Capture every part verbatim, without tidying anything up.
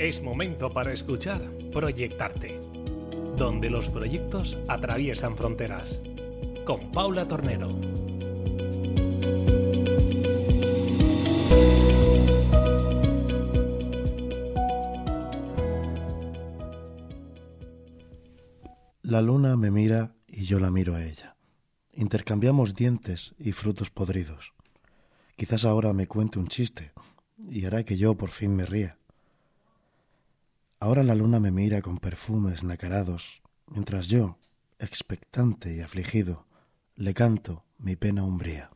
Es momento para escuchar Proyectarte, donde los proyectos atraviesan fronteras. Con Paula Tornero. La luna me mira y yo la miro a ella. Intercambiamos dientes y frutos podridos. Quizás ahora me cuente un chiste y hará que yo por fin me ría. Ahora la luna me mira con perfumes nacarados, mientras yo, expectante y afligido, le canto mi pena umbría.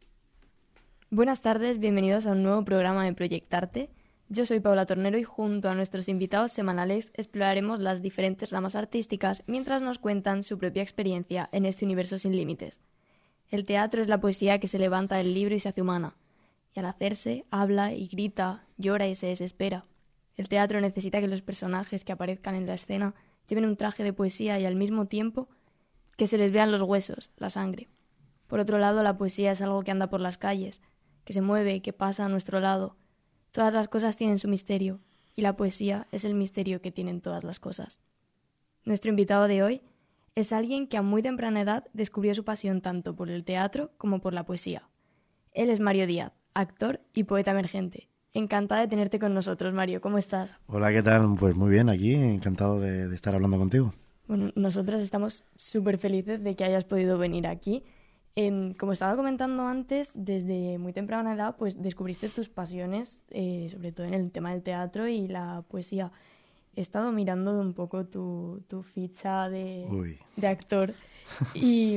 Buenas tardes, bienvenidos a un nuevo programa de Proyectarte. Yo soy Paula Tornero y junto a nuestros invitados semanales exploraremos las diferentes ramas artísticas mientras nos cuentan su propia experiencia en este universo sin límites. El teatro es la poesía que se levanta del libro y se hace humana. Y al hacerse, habla y grita, llora y se desespera. El teatro necesita que los personajes que aparezcan en la escena lleven un traje de poesía y al mismo tiempo que se les vean los huesos, la sangre. Por otro lado, la poesía es algo que anda por las calles, que se mueve, que pasa a nuestro lado. Todas las cosas tienen su misterio, y la poesía es el misterio que tienen todas las cosas. Nuestro invitado de hoy es alguien que a muy temprana edad descubrió su pasión tanto por el teatro como por la poesía. Él es Mario Díaz, actor y poeta emergente. Encantada de tenerte con nosotros, Mario. ¿Cómo estás? Hola, ¿qué tal? Pues muy bien, aquí, encantado de, de estar hablando contigo. Bueno, nosotras estamos súper felices de que hayas podido venir aquí. Eh, como estaba comentando antes, desde muy temprana edad pues descubriste tus pasiones, eh, sobre todo en el tema del teatro y la poesía. He estado mirando un poco tu, tu ficha de, de actor y,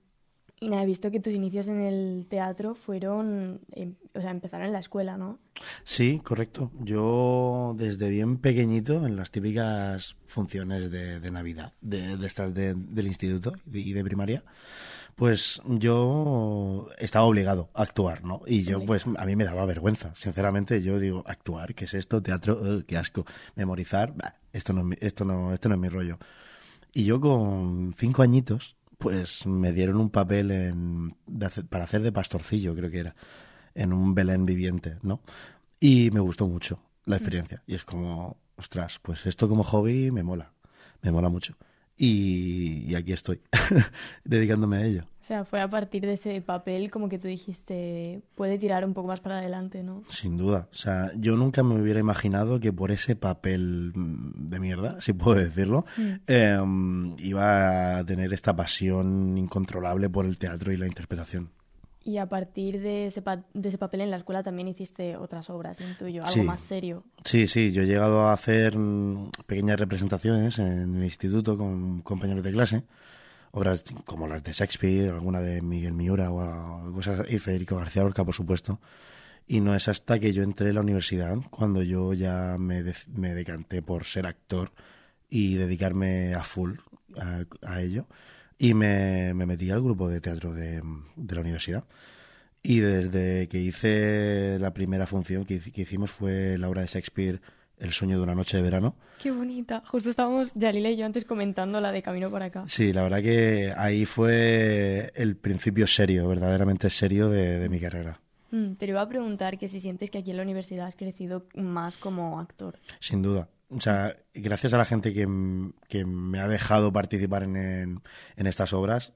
y nada, he visto que tus inicios en el teatro fueron, eh, o sea, empezaron en la escuela, ¿no? Sí, correcto. Yo desde bien pequeñito, en las típicas funciones de, de Navidad, de, de estas de, del instituto y de, de primaria, pues yo estaba obligado a actuar, ¿no? Y yo, pues, a mí me daba vergüenza. Sinceramente, yo digo, actuar, ¿qué es esto? Teatro, uh, qué asco. Memorizar, bah, esto no, esto no, esto no es mi rollo. Y yo con cinco añitos, pues, me dieron un papel en, de hacer, para hacer de pastorcillo, creo que era, en un Belén viviente, ¿no? Y me gustó mucho la experiencia. Y es como, ostras, pues esto como hobby me mola, me mola mucho. Y, y aquí estoy, dedicándome a ello. O sea, fue a partir de ese papel como que tú dijiste, puede tirar un poco más para adelante, ¿no? Sin duda. O sea, yo nunca me hubiera imaginado que por ese papel de mierda, si puedo decirlo, mm. eh, iba a tener esta pasión incontrolable por el teatro y la interpretación. Y a partir de ese, pa- de ese papel en la escuela también hiciste otras obras, intuyo, algo sí. más serio. Sí, sí, yo he llegado a hacer mm, pequeñas representaciones en el instituto con compañeros de clase, obras como las de Shakespeare, alguna de Miguel Miura o cosas, y Federico García Lorca, por supuesto. Y no es hasta que yo entré en la universidad cuando yo ya me, de- me decanté por ser actor y dedicarme a full a, a ello. Y me, me metí al grupo de teatro de, de la universidad. Y desde que hice la primera función que, que hicimos fue la obra de Shakespeare, El sueño de una noche de verano. ¡Qué bonita! Justo estábamos, Yalila y yo, antes comentando la de Camino para acá. Sí, la verdad que ahí fue el principio serio, verdaderamente serio de, de mi carrera. Mm, te iba a preguntar que si sientes que aquí en la universidad has crecido más como actor. Sin duda. O sea, gracias a la gente que, que me ha dejado participar en, en, en estas obras,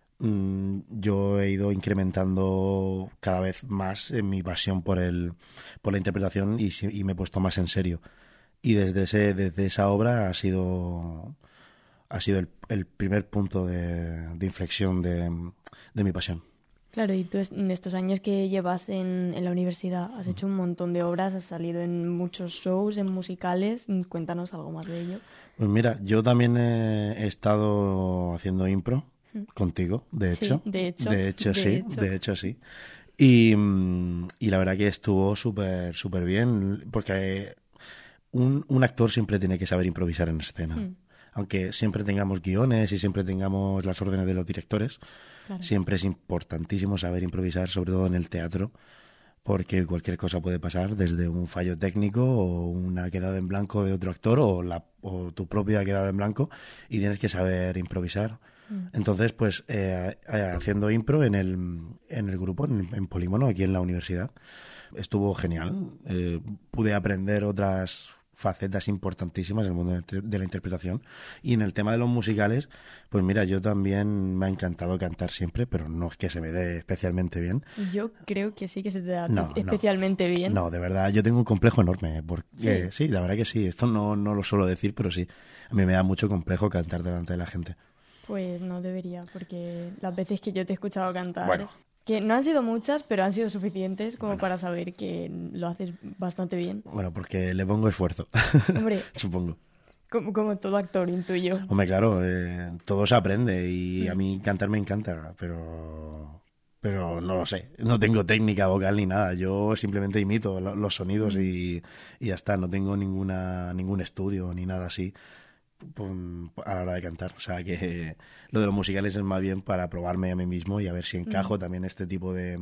mmm, yo he ido incrementando cada vez más en mi pasión por el por la interpretación y, y me he puesto más en serio. Y desde ese desde esa obra ha sido ha sido el, el primer punto de, de inflexión de, de mi pasión. Claro, y tú en estos años que llevas en, en la universidad has hecho un montón de obras, has salido en muchos shows, en musicales. Cuéntanos algo más de ello. Pues mira, yo también he, he estado haciendo impro mm. contigo, de hecho. Sí, de hecho. De hecho, de sí, hecho. de hecho, sí. Y, y la verdad que estuvo súper, súper bien, porque un, un actor siempre tiene que saber improvisar en escena. Mm. Aunque siempre tengamos guiones y siempre tengamos las órdenes de los directores, claro. Siempre es importantísimo saber improvisar, sobre todo en el teatro, porque cualquier cosa puede pasar, desde un fallo técnico o una quedada en blanco de otro actor o, la, o tu propia quedada en blanco, y tienes que saber improvisar. Mm. Entonces, pues, eh, haciendo impro en el, en el grupo, en, en Polímono, aquí en la universidad, estuvo genial. Eh, pude aprender otras facetas importantísimas en el mundo de la interpretación. Y en el tema de los musicales, pues mira, yo también me ha encantado cantar siempre, pero no es que se me dé especialmente bien. Yo creo que sí que se te da no, especialmente no, bien. No, de verdad, yo tengo un complejo enorme, porque sí, sí la verdad que sí, esto no, no lo suelo decir, pero sí, a mí me da mucho complejo cantar delante de la gente. Pues no debería, porque las veces que yo te he escuchado cantar... Bueno. Que no han sido muchas, pero han sido suficientes como bueno. para saber que lo haces bastante bien. Bueno, porque le pongo esfuerzo, Hombre, supongo. Como, como todo actor, intuyo. Hombre, claro, eh, todo se aprende y mm. a mí cantar me encanta, pero pero no lo sé. No tengo técnica vocal ni nada. Yo simplemente imito los sonidos mm. y, y ya está. No tengo ninguna ningún estudio ni nada así a la hora de cantar. O sea que lo de los musicales es más bien para probarme a mí mismo y a ver si encajo mm. también este tipo de,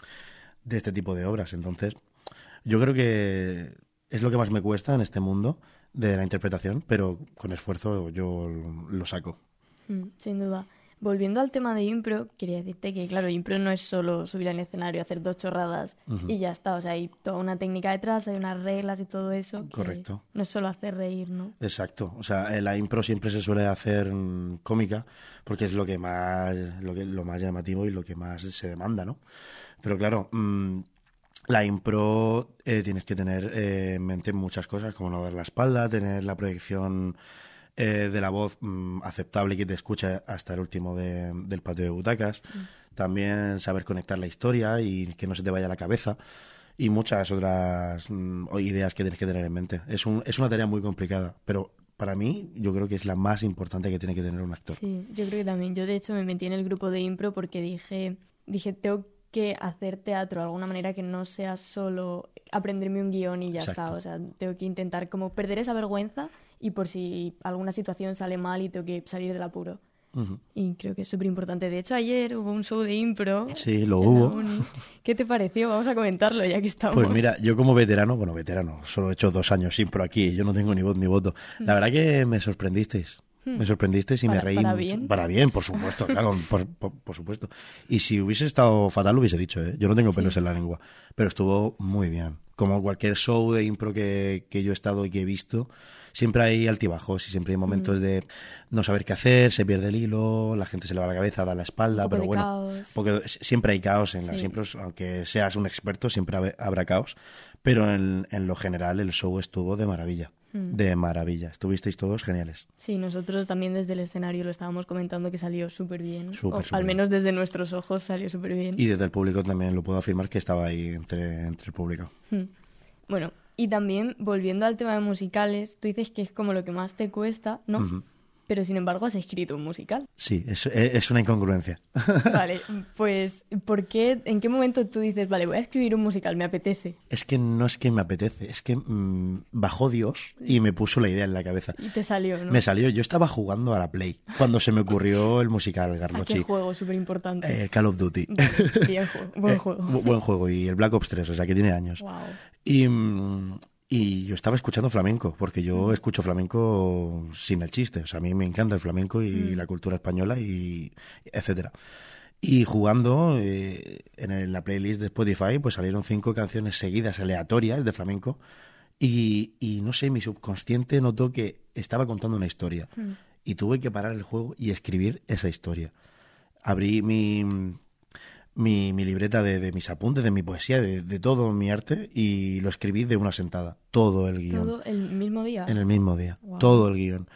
de este tipo de obras. Entonces, yo creo que es lo que más me cuesta en este mundo de la interpretación, pero con esfuerzo yo lo saco. Mm, sin duda. Volviendo al tema de impro, quería decirte que, claro, impro no es solo subir al escenario, hacer dos chorradas uh-huh. y ya está. O sea, hay toda una técnica detrás, hay unas reglas y todo eso. Correcto. No es solo hacer reír, ¿no? Exacto. O sea, la impro siempre se suele hacer mmm, cómica porque es lo que más, lo que, lo más llamativo y lo que más se demanda, ¿no? Pero claro, mmm, la impro eh, tienes que tener eh, en mente muchas cosas, como no dar la espalda, tener la proyección eh, de la voz mmm, aceptable y que te escuche hasta el último de, del patio de butacas. Mm. También saber conectar la historia y que no se te vaya a la cabeza. Y muchas otras mmm, ideas que tienes que tener en mente. Es, un, es una tarea muy complicada, pero para mí yo creo que es la más importante que tiene que tener un actor. Sí, yo creo que también. Yo de hecho me metí en el grupo de impro porque dije, dije tengo que hacer teatro de alguna manera que no sea solo aprenderme un guión y ya Exacto. está. O sea, tengo que intentar como perder esa vergüenza y por si alguna situación sale mal y tengo que salir del apuro. Uh-huh. Y creo que es súper importante. De hecho, ayer hubo un show de impro. Sí, lo hubo. ¿Qué te pareció? Vamos a comentarlo ya que estamos. Pues mira, yo como veterano, bueno, veterano, solo he hecho dos años impro aquí, yo no tengo ni voz ni voto. La verdad que me sorprendisteis. Me sorprendisteis y para, me reí. ¿Para bien? Para bien, por supuesto, claro, por, por, por supuesto. Y si hubiese estado fatal, lo hubiese dicho, ¿eh? Yo no tengo pelos sí. en la lengua, pero estuvo muy bien. Como cualquier show de impro que, que yo he estado y que he visto, siempre hay altibajos y siempre hay momentos mm. de no saber qué hacer, se pierde el hilo, la gente se le va la cabeza, da la espalda, pero bueno, caos. Porque siempre hay caos en sí. las impros, aunque seas un experto, siempre habrá caos, pero en, en lo general el show estuvo de maravilla. De maravilla. Estuvisteis todos geniales. Sí, nosotros también desde el escenario lo estábamos comentando que salió súper bien. Súper, o súper al menos bien. desde nuestros ojos salió súper bien. Y desde el público también lo puedo afirmar que estaba ahí entre, entre el público. Bueno, y también volviendo al tema de musicales, tú dices que es como lo que más te cuesta, ¿no? Uh-huh. Pero sin embargo has escrito un musical. Sí, es, es una incongruencia. Vale, pues ¿por qué, en qué momento tú dices, vale, voy a escribir un musical, me apetece? Es que no es que me apetece, es que mmm, bajó Dios y me puso la idea en la cabeza. Y te salió, ¿no? Me salió, yo estaba jugando a la Play cuando se me ocurrió el musical Garlochi. ¿A qué juego súper importante? El eh, Call of Duty. Bien juego, buen juego. Eh, buen juego, y el Black Ops tres, o sea que tiene años. Wow. Y... Mmm, Y yo estaba escuchando flamenco, porque yo escucho flamenco sin el chiste. O sea, a mí me encanta el flamenco y mm. la cultura española, y etcétera. Y jugando eh, en la playlist de Spotify, pues salieron cinco canciones seguidas, aleatorias, de flamenco. Y, y no sé, mi subconsciente notó que estaba contando una historia. Mm. Y tuve que parar el juego y escribir esa historia. Abrí mi... Mi, mi libreta de, de mis apuntes, de mi poesía, de, de todo mi arte, y lo escribí de una sentada, todo el guión. ¿Todo el mismo día? En el mismo día, wow. Todo el guión.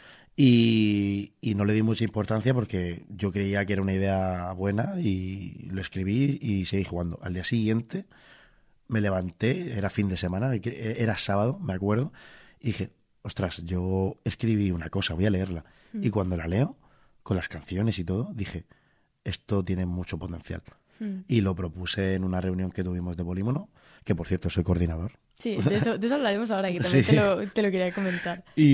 Y, y no le di mucha importancia porque yo creía que era una idea buena y lo escribí y seguí jugando. Al día siguiente me levanté, era fin de semana, era sábado, me acuerdo, y dije, ostras, yo escribí una cosa, voy a leerla. Mm. Y cuando la leo, con las canciones y todo, dije, esto tiene mucho potencial. Y lo propuse en una reunión que tuvimos de Polímono, que por cierto soy coordinador. Sí, de eso, de eso hablaremos ahora, que también sí. te, lo, te lo quería comentar. Y,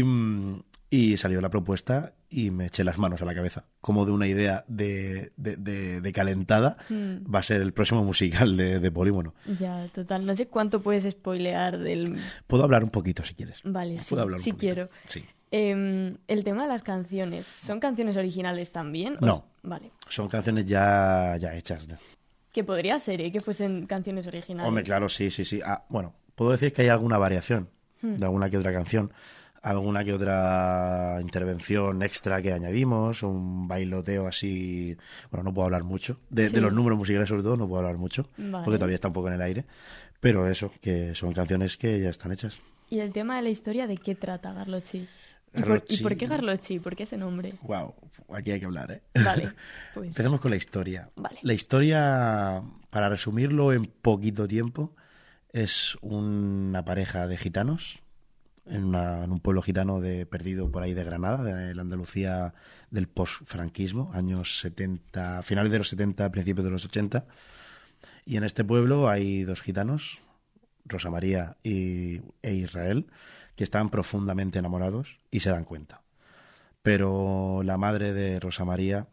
y salió la propuesta y me eché las manos a la cabeza. Como de una idea de, de, de, de calentada, mm. va a ser el próximo musical de, de Polímono. Ya, total. No sé cuánto puedes spoilear del... Puedo hablar un poquito si quieres. Vale, sí, Puedo hablar sí un poquito. quiero. Sí. Eh, el tema de las canciones, ¿son canciones originales también? No, o... vale. Son canciones ya, ya hechas. Que podría ser, ¿eh? Que fuesen canciones originales. Hombre, claro, sí, sí, sí. Ah, bueno, puedo decir que hay alguna variación, hmm. de alguna que otra canción, alguna que otra intervención extra que añadimos, un bailoteo así, bueno, no puedo hablar mucho, de, sí. de los números musicales sobre todo no puedo hablar mucho, vale. porque todavía está un poco en el aire, pero eso, que son canciones que ya están hechas. ¿Y el tema de la historia de qué trata Garlochi? ¿Y por, ¿Y por qué Garlochi? ¿Por qué ese nombre? Wow, aquí hay que hablar, ¿eh? Vale, pues... Empecemos con la historia. Vale. La historia, para resumirlo en poquito tiempo, es una pareja de gitanos en, una, en un pueblo gitano de, perdido por ahí de Granada, de la Andalucía del post-franquismo, años setenta, finales de los setenta, principios de los ochenta. Y en este pueblo hay dos gitanos, Rosa María y, e Israel, que están profundamente enamorados y se dan cuenta. Pero la madre de Rosa María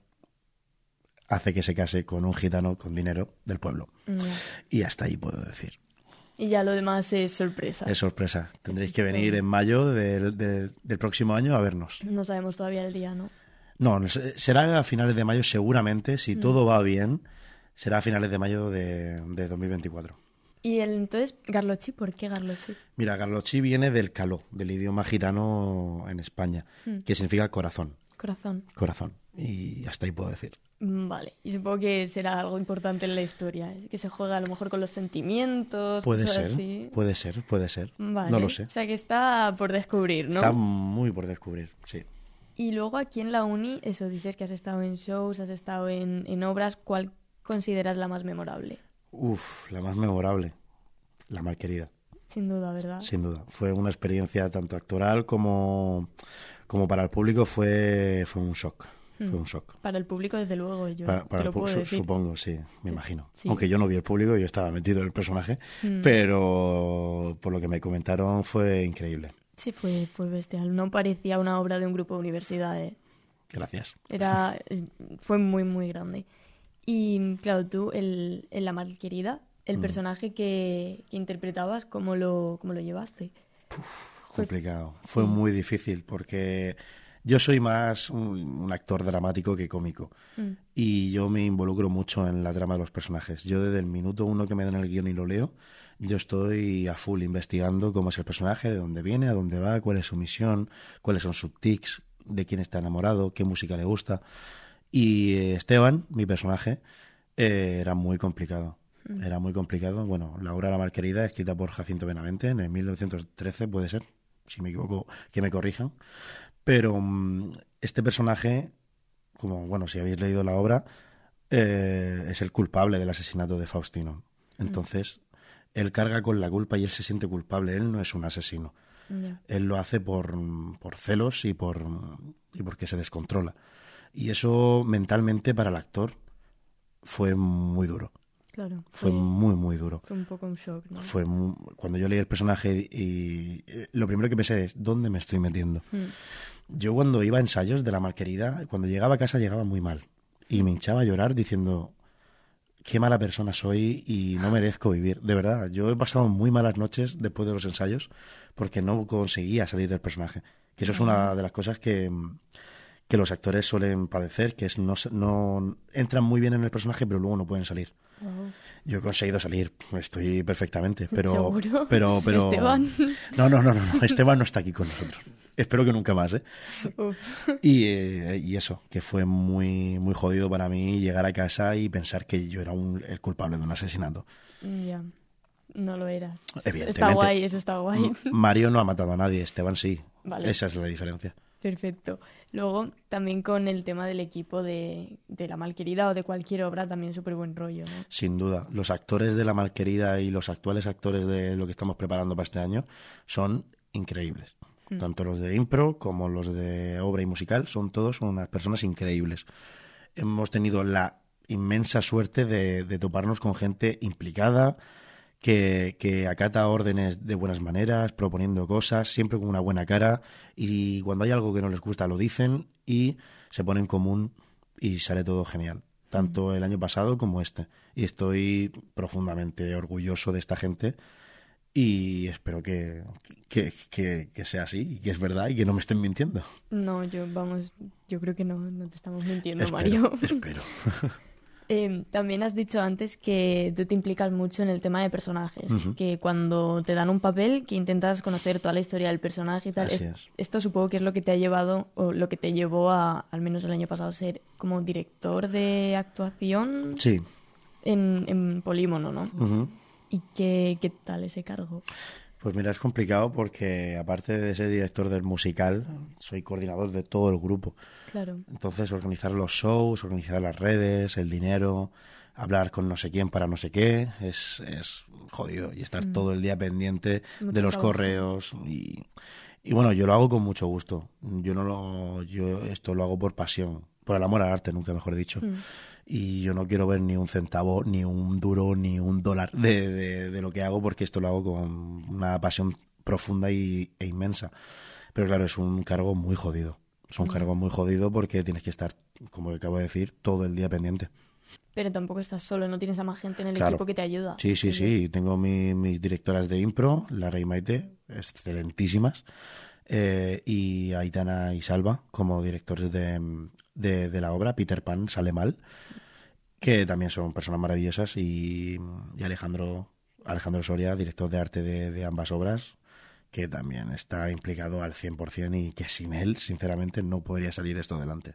hace que se case con un gitano con dinero del pueblo. Mm. Y hasta ahí puedo decir. Y ya lo demás es sorpresa. Es sorpresa. Tendréis que venir en mayo de, de, del próximo año a vernos. No sabemos todavía el día, ¿no? No, será a finales de mayo seguramente. Si mm. todo va bien, será a finales de mayo de, de dos mil veinticuatro. Y el, entonces, Garlochi, ¿por qué Garlochi? Mira, Garlochi viene del caló, del idioma gitano en España, mm. que significa corazón. Corazón. Corazón. Y hasta ahí puedo decir. Vale. Y supongo que será algo importante en la historia, ¿eh? Que se juega a lo mejor con los sentimientos, puede cosas ser, así. Puede ser, puede ser. Vale. No lo sé. O sea que está por descubrir, ¿no? Está muy por descubrir, sí. Y luego aquí en la uni, eso, dices que has estado en shows, has estado en, en obras. ¿Cuál consideras la más memorable? Uf, la más memorable. La Malquerida. Sin duda, ¿verdad? Sin duda. Fue una experiencia tanto actoral como, como para el público fue, fue un shock. Hmm. Fue un shock. Para el público, desde luego, yo para, para te lo el, puedo su, decir. Supongo, sí, me imagino. Sí. Aunque yo no vi el público, yo estaba metido en el personaje, hmm. pero por lo que me comentaron fue increíble. Sí, fue, fue bestial. No parecía una obra de un grupo de universidad, ¿eh? Gracias. Era, fue muy, muy grande. Y claro, tú, el, en La Malquerida, el mm. personaje que, que interpretabas, ¿cómo lo, cómo lo llevaste? Uf, complicado. Fue sí. muy difícil porque yo soy más un, un actor dramático que cómico. Mm. Y yo me involucro mucho en la trama de los personajes. Yo desde el minuto uno que me dan el guión y lo leo, yo estoy a full investigando cómo es el personaje, de dónde viene, a dónde va, cuál es su misión, cuáles son sus tics, de quién está enamorado, qué música le gusta. Y Esteban, mi personaje, eh, era muy complicado. Mm. Era muy complicado. Bueno, la obra La Malquerida, escrita por Jacinto Benavente en el mil novecientos trece, puede ser, si me equivoco, que me corrijan. Pero um, este personaje, como, bueno, si habéis leído la obra, eh, es el culpable del asesinato de Faustino. Entonces, mm. él carga con la culpa y él se siente culpable. Él no es un asesino. Yeah. Él lo hace por, por celos y, por, y porque se descontrola. Y eso mentalmente para el actor fue muy duro. Claro. Fue, fue muy, muy duro. Fue un poco un shock, ¿no? Fue muy, cuando yo leí el personaje y, y lo primero que pensé es, ¿dónde me estoy metiendo? Hmm. Yo cuando iba a ensayos de La Malquerida, cuando llegaba a casa llegaba muy mal. Y me hinchaba a llorar diciendo, qué mala persona soy y no merezco vivir. De verdad, yo he pasado muy malas noches después de los ensayos porque no conseguía salir del personaje. Que eso es una de las cosas que... que los actores suelen padecer, que es no, no entran muy bien en el personaje, pero luego no pueden salir. Wow. Yo he conseguido salir, estoy perfectamente, pero... ¿Seguro? pero, pero ¿Esteban? No, no, no, no, no, Esteban no está aquí con nosotros. Espero que nunca más, ¿eh? Y, eh, y eso, que fue muy, muy jodido para mí llegar a casa y pensar que yo era un, el culpable de un asesinato. Ya, yeah. No lo eras. Evidentemente. Está guay, eso está guay. Mario no ha matado a nadie, Esteban sí. Vale. Esa es la diferencia. Perfecto. Luego, también con el tema del equipo de, de La Malquerida o de cualquier obra, también súper buen rollo, ¿no? Sin duda. Los actores de La Malquerida y los actuales actores de lo que estamos preparando para este año son increíbles. Mm. Tanto los de impro como los de obra y musical son todos unas personas increíbles. Hemos tenido la inmensa suerte de, de toparnos con gente implicada, Que, que acata órdenes de buenas maneras, proponiendo cosas, siempre con una buena cara, y cuando hay algo que no les gusta lo dicen y se pone en común y sale todo genial, tanto el año pasado como este. Y estoy profundamente orgulloso de esta gente y espero que, que, que, que sea así y que es verdad y que no me estén mintiendo. No, yo, vamos, yo creo que no, no te estamos mintiendo, espero, Mario. Espero. Eh, también has dicho antes que tú te implicas mucho en el tema de personajes, Uh-huh. que cuando te dan un papel que intentas conocer toda la historia del personaje y tal. Así Es- es. Esto supongo que es lo que te ha llevado, o lo que te llevó a, al menos el año pasado, a ser como director de actuación Sí. en, en Polímono, ¿no? Ujú. ¿Y qué, qué tal ese cargo? Pues mira, es complicado porque aparte de ser director del musical, soy coordinador de todo el grupo. Claro. Entonces, organizar los shows, organizar las redes, el dinero, hablar con no sé quién para no sé qué, es, es jodido. Y estar Mm. todo el día pendiente Mucho de los trabajo. correos. Y, y bueno, yo lo hago con mucho gusto. Yo no lo, yo esto lo hago por pasión, por el amor al arte, nunca mejor dicho. Mm. Y yo no quiero ver ni un centavo, ni un duro, ni un dólar de, de, de lo que hago, porque esto lo hago con una pasión profunda y, e inmensa. Pero claro, es un cargo muy jodido. Es un Mm. cargo muy jodido porque tienes que estar, como acabo de decir, todo el día pendiente. Pero tampoco estás solo, no tienes a más gente en el Claro. equipo que te ayuda. Sí, sí, Oye, sí. Tengo mi- mis directoras de impro, Lara y Maite, excelentísimas. Eh, y Aitana y Salva como directores de, de, de la obra. Peter Pan sale mal, que también son personas maravillosas. Y, y Alejandro, Alejandro Soria, director de arte de, de ambas obras, que también está implicado al cien por ciento y que sin él, sinceramente, no podría salir esto adelante.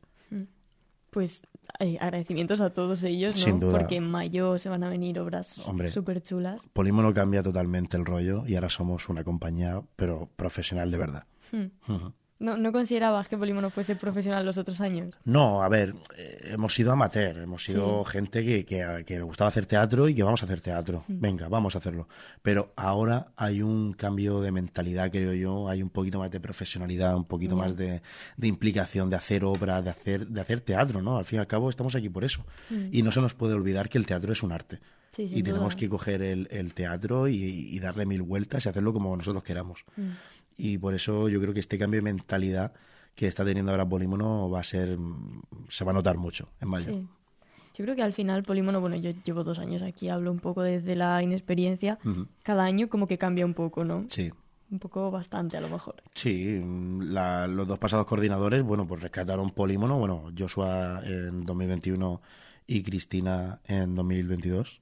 Pues eh, agradecimientos a todos ellos, ¿no? Sin duda. Porque en mayo se van a venir obras Hombre. súper chulas. Polímono cambia totalmente el rollo y ahora somos una compañía, pero profesional de verdad. Hmm. Ujú. ¿No, ¿No considerabas que Polímono fuese profesional los otros años? No, a ver, eh, hemos sido amateur, hemos sido Sí. gente que, que, que le gustaba hacer teatro y que vamos a hacer teatro. Mm. Venga, vamos a hacerlo. Pero ahora hay un cambio de mentalidad, creo yo, hay un poquito más de profesionalidad, un poquito Ya. más de, de implicación, de hacer obra, de hacer, de hacer teatro, ¿no? Al fin y al cabo estamos aquí por eso. Mm. Y no se nos puede olvidar que el teatro es un arte. Sí, sin Y tenemos duda. que coger el, el teatro y, y darle mil vueltas y hacerlo como nosotros queramos. Mm. Y por eso yo creo que este cambio de mentalidad que está teniendo ahora Polímono va a ser, mm, se va a notar mucho en mayo. Sí. Yo creo que al final Polímono, bueno, yo llevo dos años aquí, hablo un poco desde la inexperiencia. Ujú. Cada año como que cambia un poco, ¿no? Sí, Un poco bastante, a lo mejor. sí. mm, la- los dos pasados coordinadores, bueno, pues rescataron Polímono, bueno, Joshua en dos mil veintiuno y Cristina en dos mil veintidós,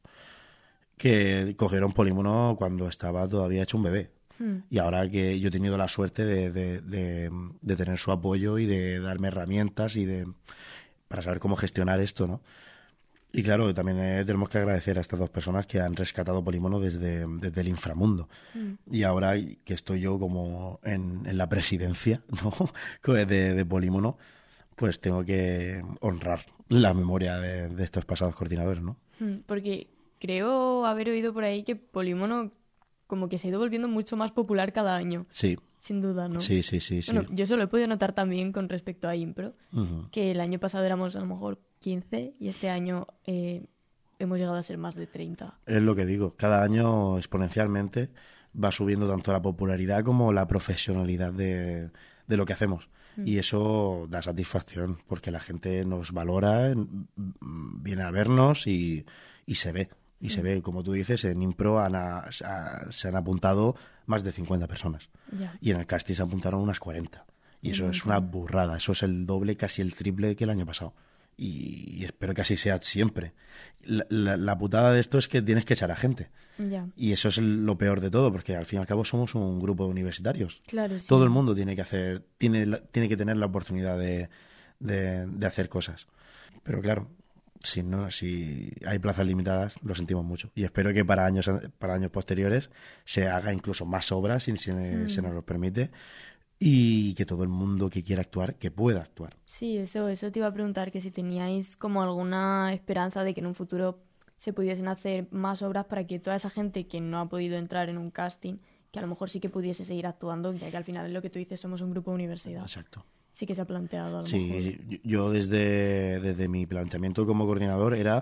que cogieron Polímono cuando estaba todavía hecho un bebé. Hmm. Y ahora que yo he tenido la suerte de, de, de, de tener su apoyo y de darme herramientas y de para saber cómo gestionar esto, ¿no? Y claro, también eh, tenemos que agradecer a estas dos personas que han rescatado Polímono desde, desde el inframundo. Mm. Y ahora que estoy yo como en, en la presidencia, ¿no? de, de Polímono, pues tengo que honrar la memoria de, de estos pasados coordinadores, ¿no? Mm, Porque creo haber oído por ahí que Polímono como que se ha ido volviendo mucho más popular cada año, Sí, sin duda, ¿no? sí, sí, sí, sí. Bueno, yo eso lo he podido notar también con respecto a Impro, Ujú. que el año pasado éramos a lo mejor quince y este año eh, hemos llegado a ser más de treinta. Es lo que digo, cada año exponencialmente va subiendo tanto la popularidad como la profesionalidad de, de lo que hacemos. Mm. Y eso da satisfacción, porque la gente nos valora, en- viene a vernos y, y se ve. Y se Mm. ve, como tú dices, en Impro han a- se ha- se han apuntado más de cincuenta personas. Ya. Y en el casting se apuntaron unas cuarenta. Y Un eso es una burrada, eso es el doble, casi el triple que el año pasado. Y, y espero que así sea siempre. La, la- la putada de esto es que tienes que echar a gente. Ya. Y eso es el- lo peor de todo, porque al fin y al cabo somos un grupo de universitarios. Claro, sí. Todo el mundo tiene que hacer, tiene, la- tiene que tener la oportunidad de, de, de hacer cosas. Pero claro, si no, si hay plazas limitadas, lo sentimos mucho. Y espero que para años, para años posteriores se haga incluso más obras, si se, Mm. se nos lo permite, y que todo el mundo que quiera actuar, que pueda actuar. Sí, eso, eso te iba a preguntar, que si teníais como alguna esperanza de que en un futuro se pudiesen hacer más obras para que toda esa gente que no ha podido entrar en un casting, que a lo mejor sí que pudiese seguir actuando, ya que al final es lo que tú dices, somos un grupo de universidad. Exacto. Sí que se ha planteado a lo mejor. Sí, yo desde, desde mi planteamiento como coordinador era,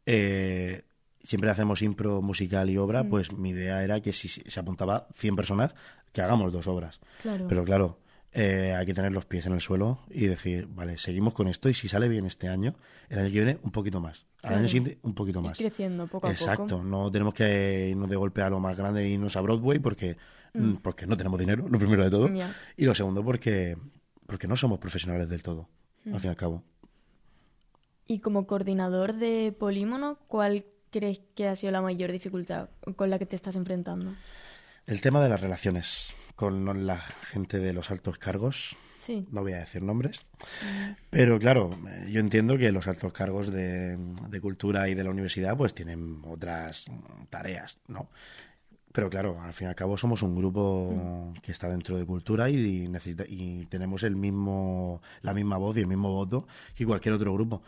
eh, siempre hacemos impro musical y obra, Mm. pues mi idea era que si si se apuntaba cien personas, que hagamos dos obras. Claro. Pero claro, eh, hay que tener los pies en el suelo y decir, vale, seguimos con esto y si sale bien este año, el año que viene un poquito más, al Claro. año siguiente un poquito Ir más. creciendo poco a Exacto, poco. no tenemos que irnos de golpe a lo más grande e irnos a Broadway porque, Mm. porque no tenemos dinero, lo primero de todo. Ya. Y lo segundo porque, porque no somos profesionales del todo, Mm. al fin y al cabo. Y como coordinador de Polímono, ¿cuál crees que ha sido la mayor dificultad con la que te estás enfrentando? El tema de las relaciones con la gente de los altos cargos. Sí. No voy a decir nombres. Mm. Pero claro, yo entiendo que los altos cargos de, de cultura y de la universidad pues tienen otras tareas, ¿no? Pero claro, al fin y al cabo somos un grupo mm. que está dentro de cultura y, necesita, y tenemos el mismo, la misma voz y el mismo voto que cualquier otro grupo.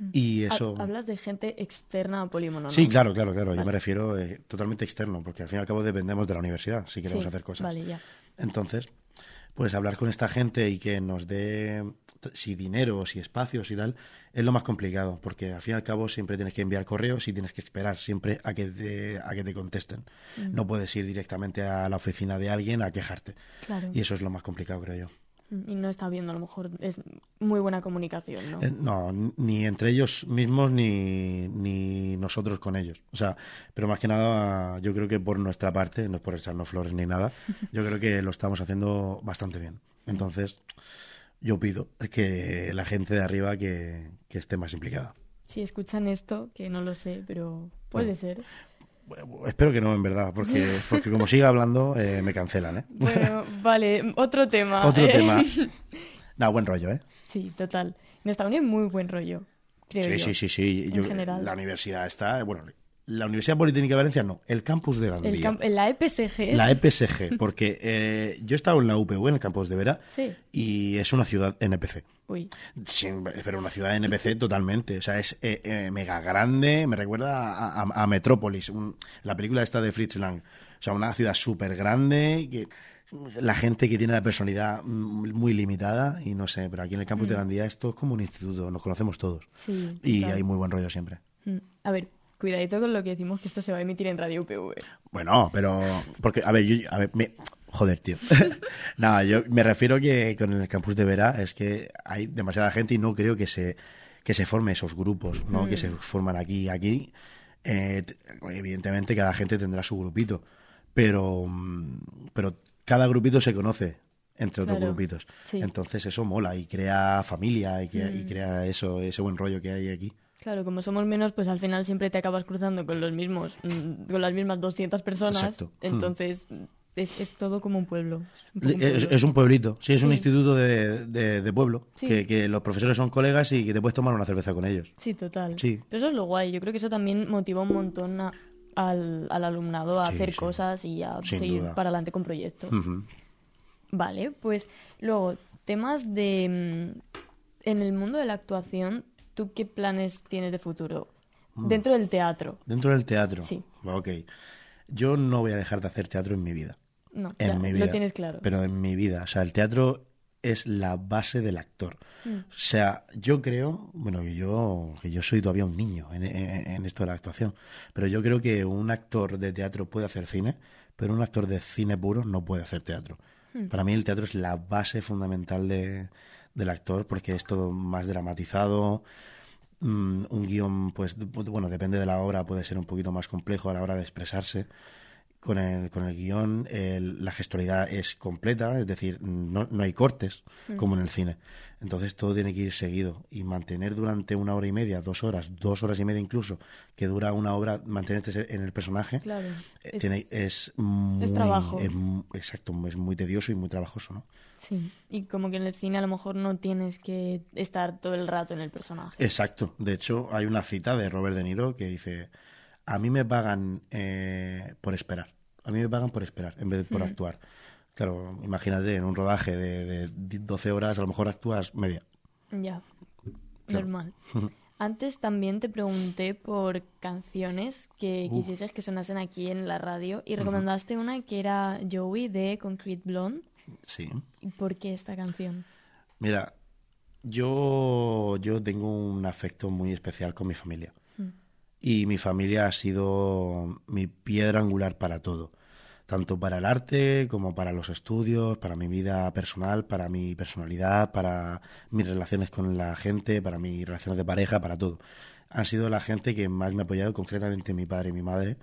Y eso... Hablas de gente externa a Polímono, ¿no? Sí, claro, claro, claro. Vale. Yo me refiero eh, totalmente externo, porque al fin y al cabo dependemos de la universidad si queremos sí, hacer cosas. Vale, ya. Entonces, pues hablar con esta gente y que nos dé si dinero, si espacios y tal, es lo más complicado, porque al fin y al cabo siempre tienes que enviar correos y tienes que esperar siempre a que te, a que te contesten. Mm. No puedes ir directamente a la oficina de alguien a quejarte. Claro. Y eso es lo más complicado, creo yo. Y no está habiendo, a lo mejor, es muy buena comunicación, ¿no? Eh, no, ni entre ellos mismos ni, ni nosotros con ellos. O sea, pero más que nada, yo creo que por nuestra parte, no es por echarnos flores ni nada, yo creo que lo estamos haciendo bastante bien. Entonces, yo pido que la gente de arriba que, que esté más implicada. Si escuchan esto, que no lo sé, pero puede bueno. ser. Espero que no, en verdad, porque, porque como siga hablando eh, me cancelan, ¿eh? Bueno, vale, otro tema. Otro tema. No, buen rollo, ¿eh? Sí, total. En Estados Unidos muy buen rollo, creo sí, yo. Sí, sí, sí. En yo, general. La universidad está... Bueno, la Universidad Politécnica de Valencia no, el campus de Gandía. El camp la E P S G. La E P S G, porque eh, yo he estado en la U P U, en el campus de Vera, sí. y es una ciudad N P C. Uy. Sí, pero una ciudad N P C totalmente. O sea, es eh, eh, mega grande, me recuerda a, a, a Metrópolis, un, la película esta de Fritz Lang. O sea, una ciudad súper grande, que la gente que tiene la personalidad muy limitada, y no sé, pero aquí en el campus mm. de Gandía esto es como un instituto, nos conocemos todos. Sí, y claro. Hay muy buen rollo siempre. Mm. A ver, cuidadito con lo que decimos, que esto se va a emitir en Radio U P V. Bueno, pero... porque, a ver, yo... A ver, me, joder, tío. Nada, yo me refiero que con el campus de Vera es que hay demasiada gente y no creo que se, que se forme esos grupos, ¿no? Mm. Que se forman aquí y aquí. Eh, evidentemente cada gente tendrá su grupito, pero, pero cada grupito se conoce entre otros claro, grupitos. Sí. Entonces eso mola y crea familia y, que, mm. y crea eso, ese buen rollo que hay aquí. Claro, como somos menos, pues al final siempre te acabas cruzando con los mismos, con las mismas doscientas personas. Exacto. Entonces mm. es, es todo como un pueblo. Es un, pueblo. Es, es un pueblito, sí, es sí. un instituto de, de, de pueblo, sí. que, que los profesores son colegas y que te puedes tomar una cerveza con ellos. Sí, total. Sí. Pero eso es lo guay, yo creo que eso también motiva un montón a, al, al alumnado a sí, hacer sí. cosas y a Sin seguir duda. para adelante con proyectos. Uh-huh. Vale, pues luego, temas de... En el mundo de la actuación, ¿tú qué planes tienes de futuro? Mm. Dentro del teatro. Dentro del teatro. Sí. Ok. Yo no voy a dejar de hacer teatro en mi vida. No, en ya, mi vida. Lo tienes claro. Pero en mi vida. O sea, el teatro es la base del actor. Mm. O sea, yo creo, bueno, que yo, que yo soy todavía un niño en, en, en esto de la actuación, pero yo creo que un actor de teatro puede hacer cine, pero un actor de cine puro no puede hacer teatro. Mm. Para mí el teatro es la base fundamental de, del actor, porque es todo más dramatizado. Um, un guión, pues, bueno, depende de la obra, puede ser un poquito más complejo a la hora de expresarse. Con el, con el guión, el, la gestualidad es completa, es decir, no, no hay cortes, mm. como en el cine. Entonces todo tiene que ir seguido. Y mantener durante una hora y media, dos horas, dos horas y media incluso, que dura una obra, mantenerte en el personaje, claro, eh, es, tiene, es muy... Es trabajo. Es, exacto, es muy tedioso y muy trabajoso, ¿no? Sí, y como que en el cine a lo mejor no tienes que estar todo el rato en el personaje. Exacto. De hecho, hay una cita de Robert De Niro que dice... A mí me pagan eh, por esperar. A mí me pagan por esperar, en vez de por mm. actuar. Claro, imagínate, en un rodaje de, de doce horas, a lo mejor actúas media. Ya, claro. Normal. Antes también te pregunté por canciones que uh. quisieses que sonasen aquí en la radio y recomendaste uh-huh. una que era Joey de Concrete Blonde. Sí. ¿Por qué esta canción? Mira, yo, yo tengo un afecto muy especial con mi familia. Y mi familia ha sido mi piedra angular para todo, tanto para el arte como para los estudios, para mi vida personal, para mi personalidad, para mis relaciones con la gente, para mis relaciones de pareja, para todo. Han sido la gente que más me ha apoyado, concretamente mi padre y mi madre.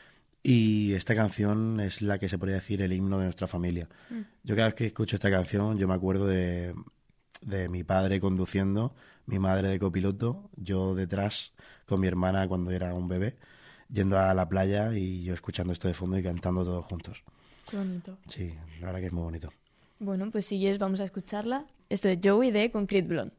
Y esta canción es la que se podría decir el himno de nuestra familia. Mm. Yo cada vez que escucho esta canción, yo me acuerdo de, de mi padre conduciendo, mi madre de copiloto, yo detrás con mi hermana cuando era un bebé, yendo a la playa y yo escuchando esto de fondo y cantando todos juntos. Qué bonito. Sí, la verdad que es muy bonito. Bueno, pues si quieres vamos a escucharla. Esto es Joey de Concrete Blonde.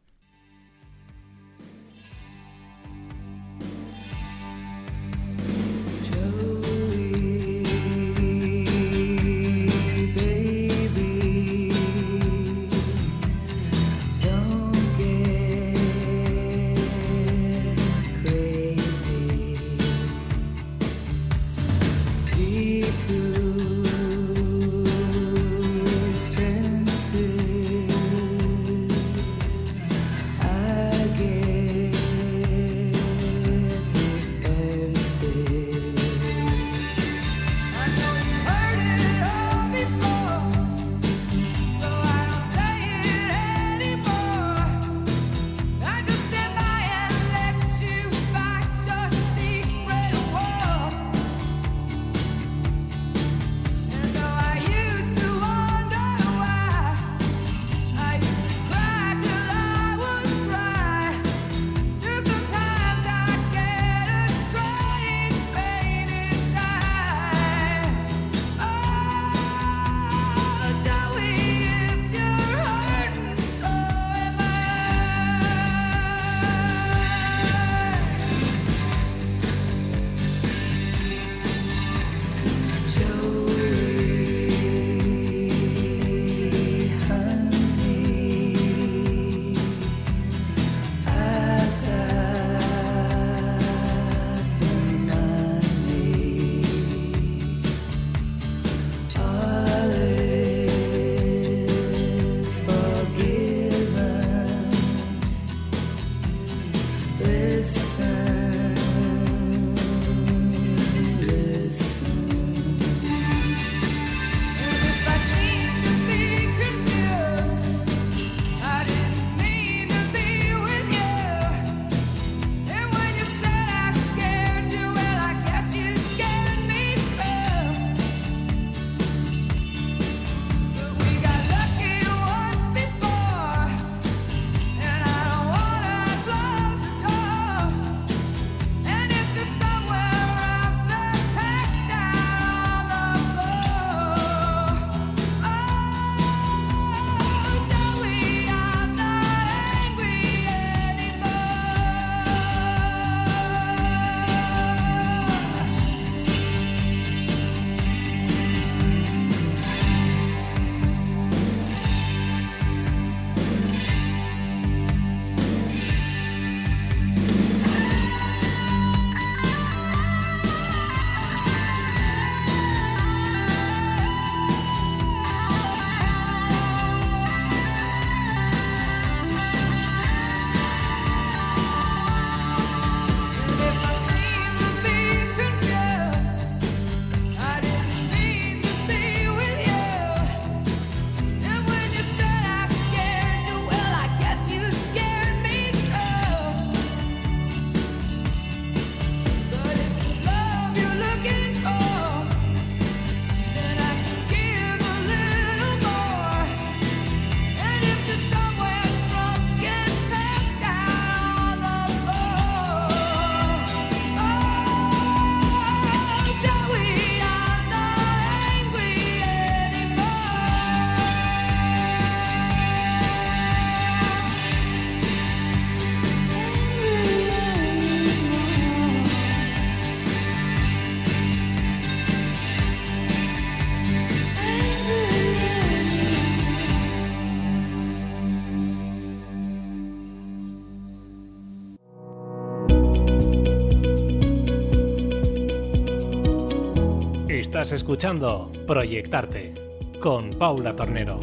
Estás escuchando Proyectarte con Paula Tornero.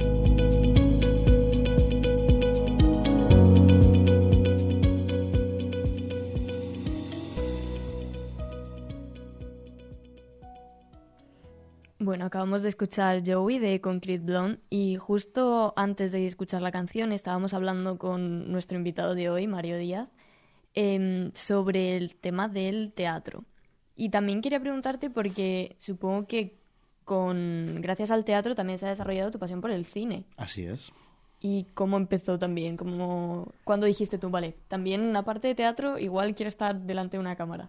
Bueno, acabamos de escuchar Joey de Concrete Blonde y justo antes de escuchar la canción estábamos hablando con nuestro invitado de hoy, Mario Díaz, eh, sobre el tema del teatro. Y también quería preguntarte porque supongo que con gracias al teatro también se ha desarrollado tu pasión por el cine. Así es. ¿Y cómo empezó también? ¿Cómo... ¿Cuándo dijiste tú, vale, también aparte de teatro, igual quiero estar delante de una cámara?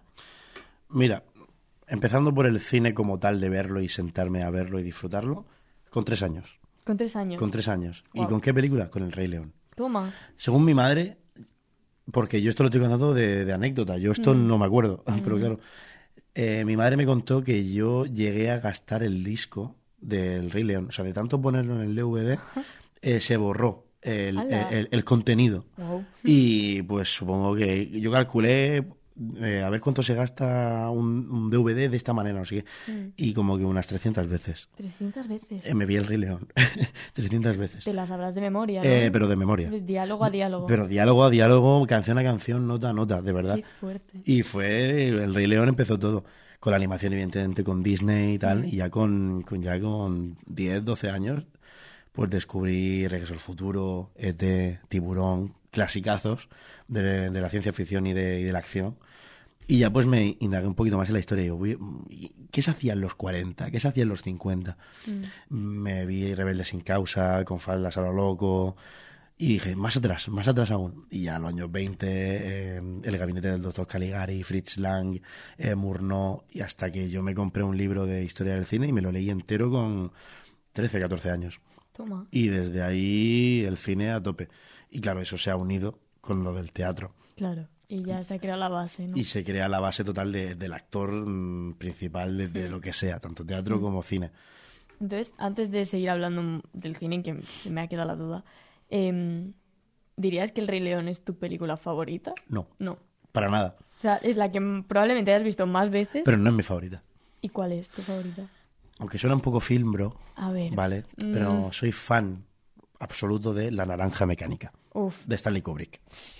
Mira, empezando por el cine como tal, de verlo y sentarme a verlo y disfrutarlo, con tres años. ¿Con tres años? Con tres años. Wow. ¿Y con qué película? Con El Rey León. Toma. Según mi madre, porque yo esto lo estoy contando de, de anécdota, yo esto Mm. no me acuerdo, Mm. pero claro, eh, mi madre me contó que yo llegué a gastar el disco del Rey León, o sea, de tanto ponerlo en el D V D, eh, se borró el, el, ¡Hala! el- el contenido. Wow. Y pues supongo que yo calculé eh, a ver cuánto se gasta un, un D V D de esta manera, no sé qué, Mm. y como que unas trescientas veces. trescientas veces. Eh, me vi El Rey León, trescientas veces. Te las sabrás de memoria, ¿no? Eh, pero de memoria. De diálogo a diálogo. Pero diálogo a diálogo, canción a canción, nota a nota, de verdad. Qué fuerte. Y fue, El Rey León empezó todo. Con la animación, evidentemente, con Disney y tal. Mm. Y ya con, con, ya con diez, doce años, pues descubrí Regreso al Futuro, E T, Tiburón, clasicazos de, de la ciencia ficción y de, y de la acción. Y ya pues me indagué un poquito más en la historia. Y digo, "Uy, ¿qué se hacía en los cuarenta? ¿Qué se hacía en los cincuenta? Mm. Me vi Rebelde sin causa, con faldas a lo loco. Y dije, más atrás, más atrás aún. Y ya en los años veinte, eh, El gabinete del doctor Caligari, Fritz Lang, eh, Murnau, y hasta que yo me compré un libro de historia del cine y me lo leí entero con trece, catorce años. Toma. Y desde ahí el cine a tope. Y claro, eso se ha unido con lo del teatro. Claro. Y ya se ha creado la base, ¿no? Y se crea la base total de, del actor mm, principal de, de lo que sea, tanto teatro como cine. Entonces, antes de seguir hablando del cine, que se me ha quedado la duda, eh, ¿dirías que El Rey León es tu película favorita? No, No. para nada. O sea, es la que m- probablemente hayas visto más veces. Pero no es mi favorita. ¿Y cuál es tu favorita? Aunque suena un poco film, bro, A ver. ¿vale? Mm. Pero soy fan absoluto de La Naranja Mecánica, Uf. de Stanley Kubrick.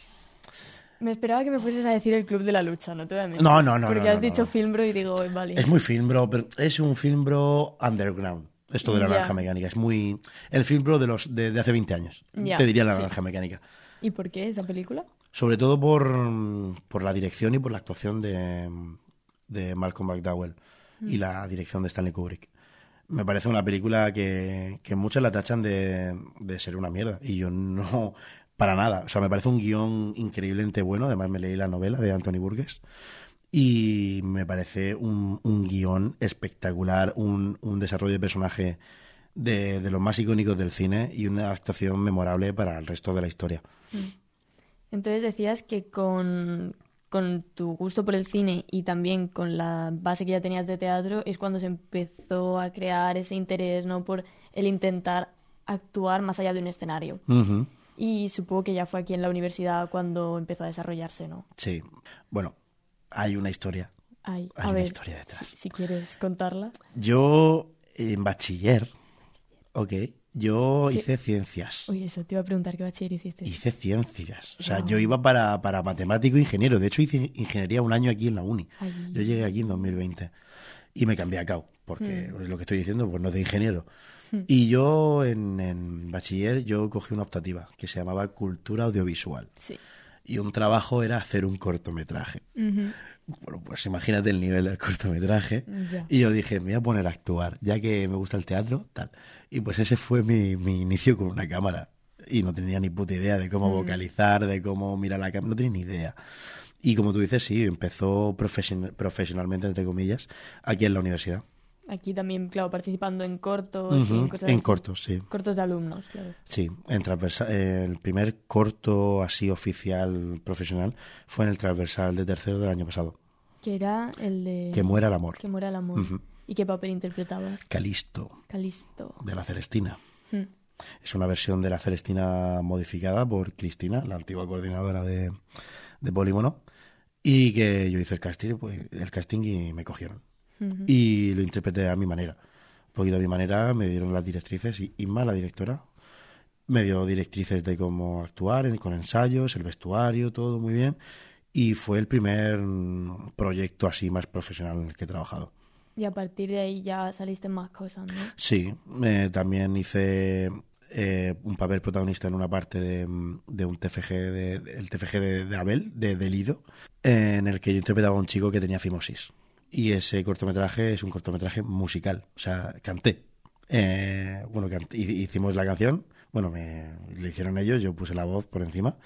Me esperaba que me fueses a decir El Club de la Lucha, no te voy a mentir. No, no, no, Porque no, has no, dicho no. film, bro, y digo, vale. Es muy film, bro, pero es un film, bro, underground. Esto de La Ya. Naranja Mecánica. Es muy... El film, bro, de, los, de, de hace veinte años. Ya, Te diría La sí. Naranja Mecánica. ¿Y por qué esa película? Sobre todo por, por la dirección y por la actuación de, de Malcolm McDowell y la dirección de Stanley Kubrick. Me parece una película que, que muchos la tachan de, de ser una mierda. Y yo no, para nada. O sea, me parece un guión increíblemente bueno. Además, me leí la novela de Anthony Burgess. Y me parece un, un guión espectacular, un, un desarrollo de personaje de, de los más icónicos del cine y una actuación memorable para el resto de la historia. Entonces decías que con, con tu gusto por el cine y también con la base que ya tenías de teatro es cuando se empezó a crear ese interés, ¿no? Por el intentar actuar más allá de un escenario. Ujú. Y supongo que ya fue aquí en la universidad cuando empezó a desarrollarse, ¿no? Sí. Bueno, hay una historia. Ay, Hay a una ver, historia detrás. Si, si quieres contarla. Yo, en bachiller, ok, yo ¿Qué? hice ciencias. Uy, eso, te iba a preguntar qué bachiller hiciste. Hice ciencias. O sea, Guau. yo iba para, para matemático e ingeniero. De hecho, hice ingeniería un año aquí en la uni. Ay. Yo llegué aquí en dos mil veinte y me cambié a C A U, porque Hmm. es lo que estoy diciendo, pues no es de ingeniero. Y yo, en, en bachiller, yo cogí una optativa que se llamaba Cultura Audiovisual. Sí. Y un trabajo era hacer un cortometraje. Ujú. Bueno, pues imagínate el nivel del cortometraje. Ya. Y yo dije, me voy a poner a actuar, ya que me gusta el teatro, tal. Y pues ese fue mi, mi inicio con una cámara. Y no tenía ni puta idea de cómo Mm. vocalizar, de cómo mirar la cámara, no tenía ni idea. Y como tú dices, sí, empezó profesion- profesionalmente, entre comillas, aquí en la universidad. Aquí también, claro, participando en cortos y Ujú, en cosas en así. cortos, sí. Cortos de alumnos, claro. Sí, en transversa- eh, el primer corto así oficial, profesional, fue en el transversal de tercero del año pasado. Que era el de... Que muera el amor. Que muera el amor. Ujú. ¿Y qué papel interpretabas? Calisto, Calisto. de la Celestina. Hmm. Es una versión de la Celestina modificada por Cristina, la antigua coordinadora de, de Polímono, y que yo hice el casting, pues, el casting y me cogieron. Ujú. Y lo interpreté a mi manera. Un poquito a mi manera, me dieron las directrices y Inma, la directora, me dio directrices de cómo actuar, en- con ensayos, el vestuario, todo muy bien. Y fue el primer mm, proyecto así más profesional en el que he trabajado. Y a partir de ahí ya saliste en más cosas, ¿no? Sí, eh, también hice eh, un papel protagonista en una parte de, de un T F G, de, de- el T F G de, de Abel, de Deliro, eh, en el que yo interpretaba a un chico que tenía fimosis. Y ese cortometraje es un cortometraje musical, o sea, canté. Eh, bueno, cant- hi- hicimos la canción, Bueno, me le hicieron ellos, yo puse la voz por encima.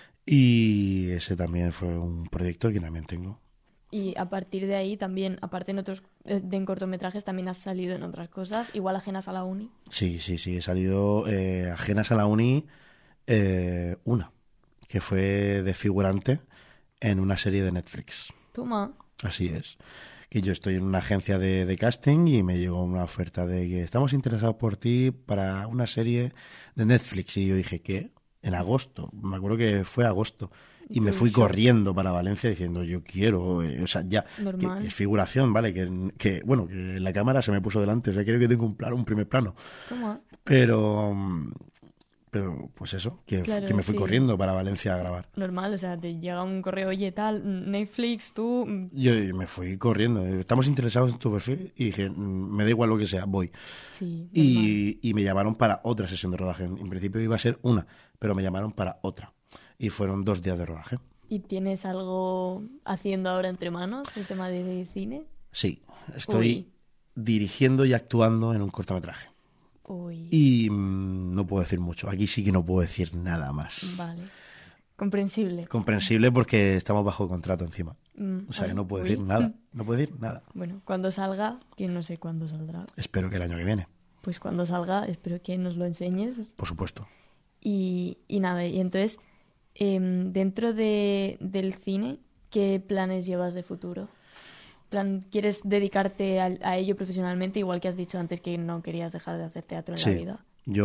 Y ese también fue un proyecto que también tengo. Y a partir de ahí también, aparte en otros de en cortometrajes, también has salido en otras cosas, igual ajenas a la uni. Sí, sí, sí, he salido eh, ajenas a la uni eh, una, que fue de figurante en una serie de Netflix. Toma. Así es. Que yo estoy en una agencia de, de casting y me llegó una oferta de que estamos interesados por ti para una serie de Netflix. Y yo dije, ¿qué? En agosto. Me acuerdo que fue agosto. Y me fui corriendo para Valencia diciendo, yo quiero, eh, o sea, ya, que, que es figuración, ¿vale? Que, que, bueno, que la cámara se me puso delante, o sea, creo que tengo un plano, un primer plano. Toma. Pero, pero pues eso, que, Claro, que me fui sí. corriendo para Valencia a grabar. Normal, o sea, te llega un correo, oye, tal, Netflix, tú... Yo me fui corriendo, estamos interesados en tu perfil y dije, me da igual lo que sea, voy. Sí, y, y me llamaron para otra sesión de rodaje. En principio iba a ser una, pero me llamaron para otra. Y fueron dos días de rodaje. ¿Y tienes algo haciendo ahora entre manos, el tema de, de cine? Sí, estoy Uy. dirigiendo y actuando en un cortometraje. Uy. Y mmm, no puedo decir mucho. Aquí sí que no puedo decir nada más. Vale. Comprensible. Comprensible porque estamos bajo contrato encima. Mm, O sea que vale. no puedo Uy. decir nada. No puedo decir nada. Bueno, cuando salga, que no sé cuándo saldrá, Espero que el año que viene, pues cuando salga espero que nos lo enseñes. por supuesto. Y, y nada, y entonces, em, dentro de, del cine, ¿qué planes llevas de futuro? Plan, ¿quieres dedicarte a, a ello profesionalmente, igual que has dicho antes que no querías dejar de hacer teatro en Sí. la vida?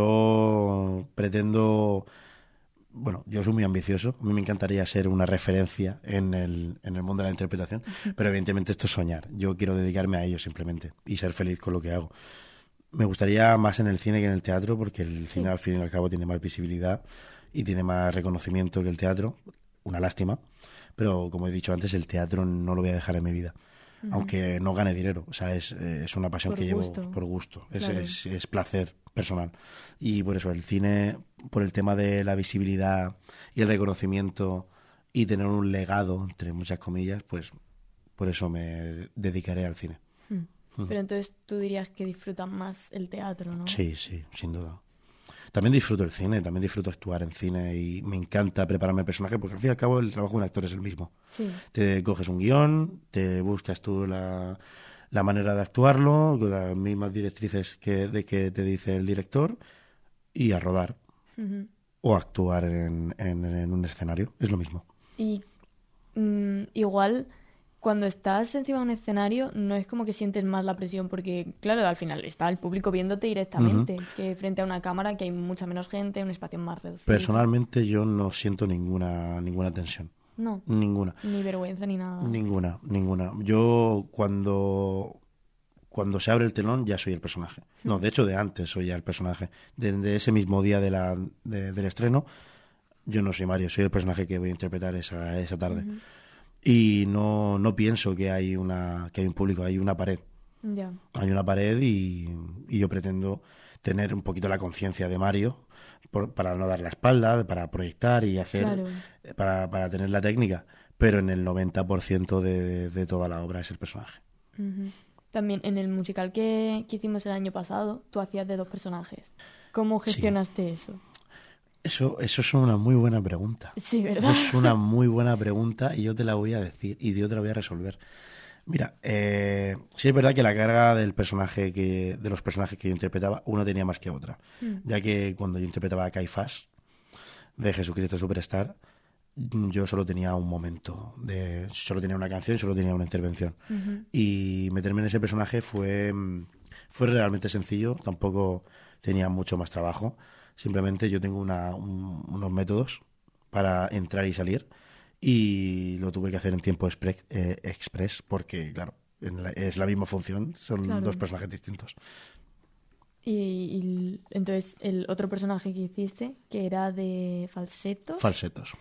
Yo pretendo... Bueno, yo soy muy ambicioso. A mí me encantaría ser una referencia en el, en el mundo de la interpretación, pero evidentemente esto es soñar. Yo quiero dedicarme a ello simplemente y ser feliz con lo que hago. Me gustaría más en el cine que en el teatro, porque el cine al fin y al cabo tiene más visibilidad y tiene más reconocimiento que el teatro. Una lástima, pero como he dicho antes, el teatro no lo voy a dejar en mi vida. Uh-huh. Aunque no gane dinero, o sea, es, es una pasión por que gusto. llevo por gusto, es, Claro. es, es placer personal. Y por eso el cine, por el tema de la visibilidad y el reconocimiento y tener un legado, entre muchas comillas, pues por eso me dedicaré al cine. Hmm. Uh-huh. Pero entonces tú dirías que disfrutas más el teatro, ¿no? Sí, sí, sin duda. También disfruto el cine, también disfruto actuar en cine y me encanta prepararme el personaje porque al fin y al cabo el trabajo de un actor es el mismo. Sí. Te coges un guión, te buscas tú la, la manera de actuarlo, con las mismas directrices que, de que te dice el director y a rodar. Uh-huh. O actuar en, en, en un escenario, es lo mismo. Y mmm, igual... Cuando estás encima de un escenario no es como que sientes más la presión porque, claro, al final está el público viéndote directamente uh-huh. que frente a una cámara que hay mucha menos gente, un espacio más reducido. Personalmente yo no siento ninguna ninguna tensión. No. Ninguna. Ni vergüenza ni nada. Ninguna, ninguna. Yo cuando cuando se abre el telón ya soy el personaje. No, de hecho de antes soy ya el personaje. De, de ese mismo día de la, de, del estreno yo no soy Mario, soy el personaje que voy a interpretar esa, esa tarde. Uh-huh. Y no, no pienso que hay una que hay un público, hay una pared. Yeah. Hay una pared y, y yo pretendo tener un poquito la conciencia de Mario por, para no dar la espalda, para proyectar y hacer, claro. para, para tener la técnica. Pero en el noventa por ciento de, de toda la obra es el personaje. Uh-huh. También en el musical que, que hicimos el año pasado, tú hacías de dos personajes. ¿Cómo gestionaste sí. eso? Eso, eso es una muy buena pregunta. Sí, ¿verdad? Eso es una muy buena pregunta y yo te la voy a decir y yo te la voy a resolver. Mira, eh, sí es verdad que la carga del personaje que, de los personajes que yo interpretaba, uno tenía más que otra. Mm. Ya que cuando yo interpretaba a Caifás de Jesucristo Superstar, yo solo tenía un momento, de, solo tenía una canción y solo tenía una intervención. Uh-huh. Y meterme en ese personaje fue, fue realmente sencillo, tampoco tenía mucho más trabajo. Simplemente yo tengo una, un, unos métodos para entrar y salir y lo tuve que hacer en tiempo express, eh, express porque, claro, en la, es la misma función, son claro. dos personajes distintos. Y, y entonces el otro personaje que hiciste, que era de falsetos. Falsetos.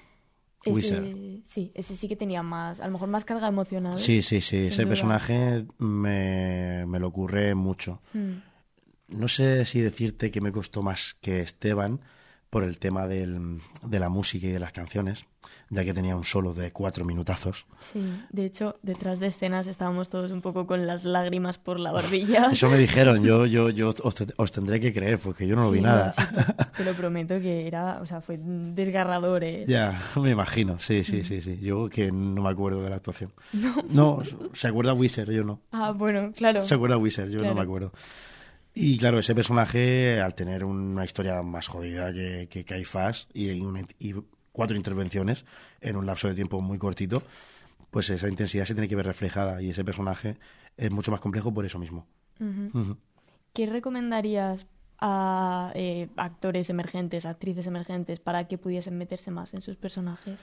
Ese, sí, ese sí que tenía más, a lo mejor más carga emocional. Sí, sí, sí, ese duda. personaje me, me lo ocurre mucho. Hmm. No sé si decirte que me costó más que Esteban, por el tema del, de la música y de las canciones, ya que tenía un solo de cuatro minutazos. Sí, de hecho, detrás de escenas estábamos todos un poco con las lágrimas por la barbilla. Eso me dijeron, yo yo yo os, os tendré que creer, porque yo no lo Sí, vi nada. No, sí, te, te lo prometo que era, o sea, fue desgarrador, ¿eh? Ya, me imagino, sí, sí, sí, sí. Yo que no me acuerdo de la actuación. No, No, se acuerda Wizard, yo no. Ah, bueno, claro. Se acuerda Wizard, yo Claro. no me acuerdo. Y claro, ese personaje, al tener una historia más jodida que, que Caifás y, una- y cuatro intervenciones en un lapso de tiempo muy cortito, pues esa intensidad se tiene que ver reflejada y ese personaje es mucho más complejo por eso mismo. Ujú. Ujú. ¿Qué recomendarías a eh, actores emergentes, actrices emergentes, para que pudiesen meterse más en sus personajes?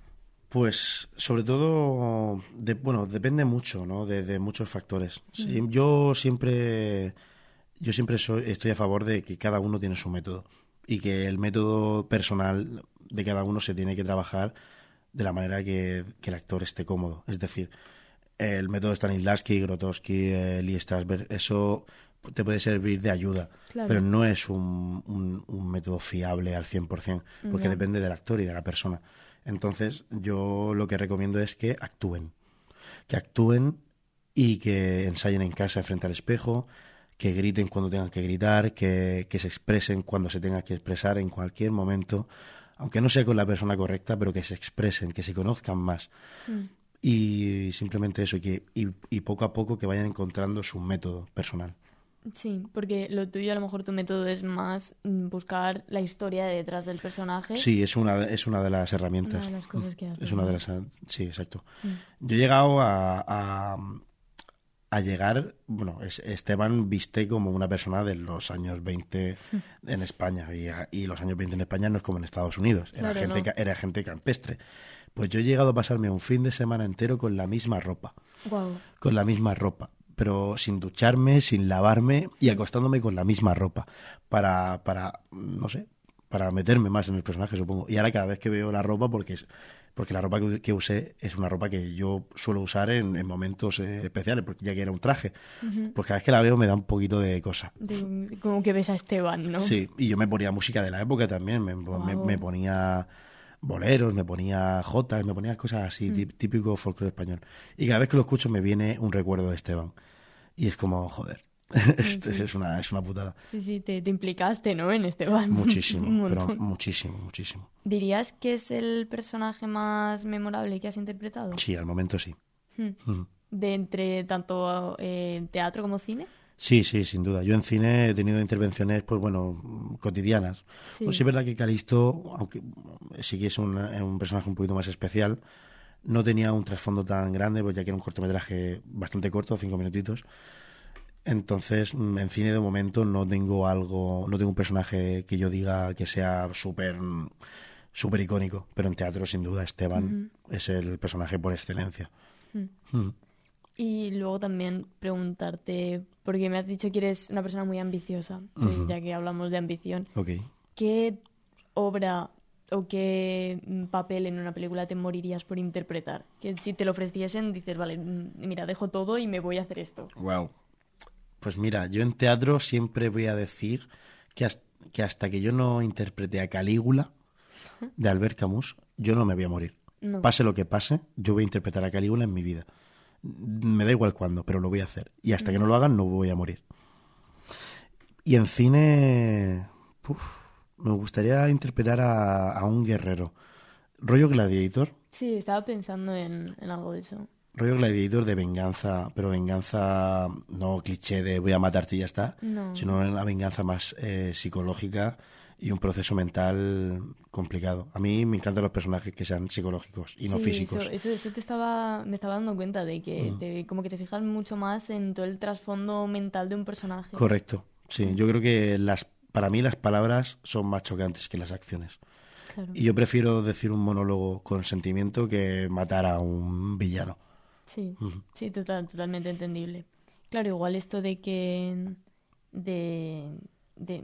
Pues sobre todo, de, bueno, depende mucho, ¿no? De, de muchos factores. Sí, yo siempre, yo siempre soy, estoy a favor de que cada uno tiene su método y que el método personal de cada uno se tiene que trabajar de la manera que, que el actor esté cómodo. Es decir, el método Stanislavski, Grotowski, eh, Lee Strasberg, eso te puede servir de ayuda, Claro. pero no es un, un, un método fiable al cien por ciento, porque Ya. depende del actor y de la persona. Entonces, yo lo que recomiendo es que actúen. Que actúen y que ensayen en casa frente al espejo, que griten cuando tengan que gritar, que, que se expresen cuando se tengan que expresar en cualquier momento, aunque no sea con la persona correcta, pero que se expresen, que se conozcan más. Mm. Y simplemente eso, y, que, y, y poco a poco que vayan encontrando su método personal. Sí, porque lo tuyo, a lo mejor tu método es más mm, buscar la historia detrás del personaje. Sí, es una, es una de las herramientas. Una de las cosas que haces, Es una de ¿no? las... Sí, exacto. Mm. Yo he llegado a, a, a llegar... Bueno, es- Esteban viste como una persona de los años veinte en España. Y, a- y los años veinte en España no es como en Estados Unidos. Era, Claro, gente, no. ca- era gente campestre. Pues yo he llegado a pasarme un fin de semana entero con la misma ropa. Guau. Con la misma ropa. Pero sin ducharme, sin lavarme y acostándome con la misma ropa. Para, para no sé, para meterme más en el personaje, supongo. Y ahora cada vez que veo la ropa, porque es porque la ropa que, que usé es una ropa que yo suelo usar en, en momentos eh, especiales, porque ya que era un traje. Ujú. Pues cada vez que la veo me da un poquito de cosa. De- como que ves a Esteban, ¿no? Sí, y yo me ponía música de la época también. Me, me- Guau. me ponía boleros, me ponía jotas, me ponía cosas así, tí- típico folclore español. Y cada vez que lo escucho me viene un recuerdo de Esteban. Y es como, joder, esto sí. es una, es una putada. Sí, sí, te, te implicaste, ¿no? En Esteban. Muchísimo, Un pero montón. muchísimo, muchísimo. ¿Dirías que es el personaje más memorable que has interpretado? Sí, al momento sí. Hmm. Ujú. De entre tanto eh, teatro como cine. Sí, sí, sin duda. Yo en cine he tenido intervenciones, pues bueno, cotidianas. Sí. Pues sí es verdad que Calisto, aunque sí que es un, un personaje un poquito más especial, no tenía un trasfondo tan grande, pues ya que era un cortometraje bastante corto, cinco minutitos. Entonces, mm, en cine de momento no tengo algo, no tengo un personaje que yo diga que sea súper mm, súper icónico, pero en teatro sin duda Esteban es el personaje por excelencia. Hmm. Mm. Y luego también preguntarte, porque me has dicho que eres una persona muy ambiciosa, pues Ujú. ya que hablamos de ambición, Ok. ¿qué obra o qué mm, papel en una película te morirías por interpretar? Que si te lo ofreciesen, dices, vale, mm, mira, dejo todo y me voy a hacer esto. Wow. Pues mira, yo en teatro siempre voy a decir que, has- que hasta que yo no interprete a Calígula de Albert Camus, yo no me voy a morir. No. Pase lo que pase, yo voy a interpretar a Calígula en mi vida. Me da igual cuándo, pero lo voy a hacer. Y hasta que no lo hagan, no voy a morir. Y en cine, uf, me gustaría interpretar a, a un guerrero. Rollo Gladiator. Sí, estaba pensando en, en algo de eso. Rollo Gladiator de venganza, pero venganza no cliché de voy a matarte y ya está, No. sino una venganza más eh, psicológica y un proceso mental complicado. A mí me encantan los personajes que sean psicológicos y no Sí, físicos. Eso, eso, eso te estaba, me estaba dando cuenta de que te, como que te fijas mucho más en todo el trasfondo mental de un personaje. Correcto, sí. Yo creo que las, para mí las palabras son más chocantes que las acciones. Claro. Y yo prefiero decir un monólogo con sentimiento que matar a un villano. Sí, Ujú. sí, total, totalmente entendible. Claro, igual esto de que de, de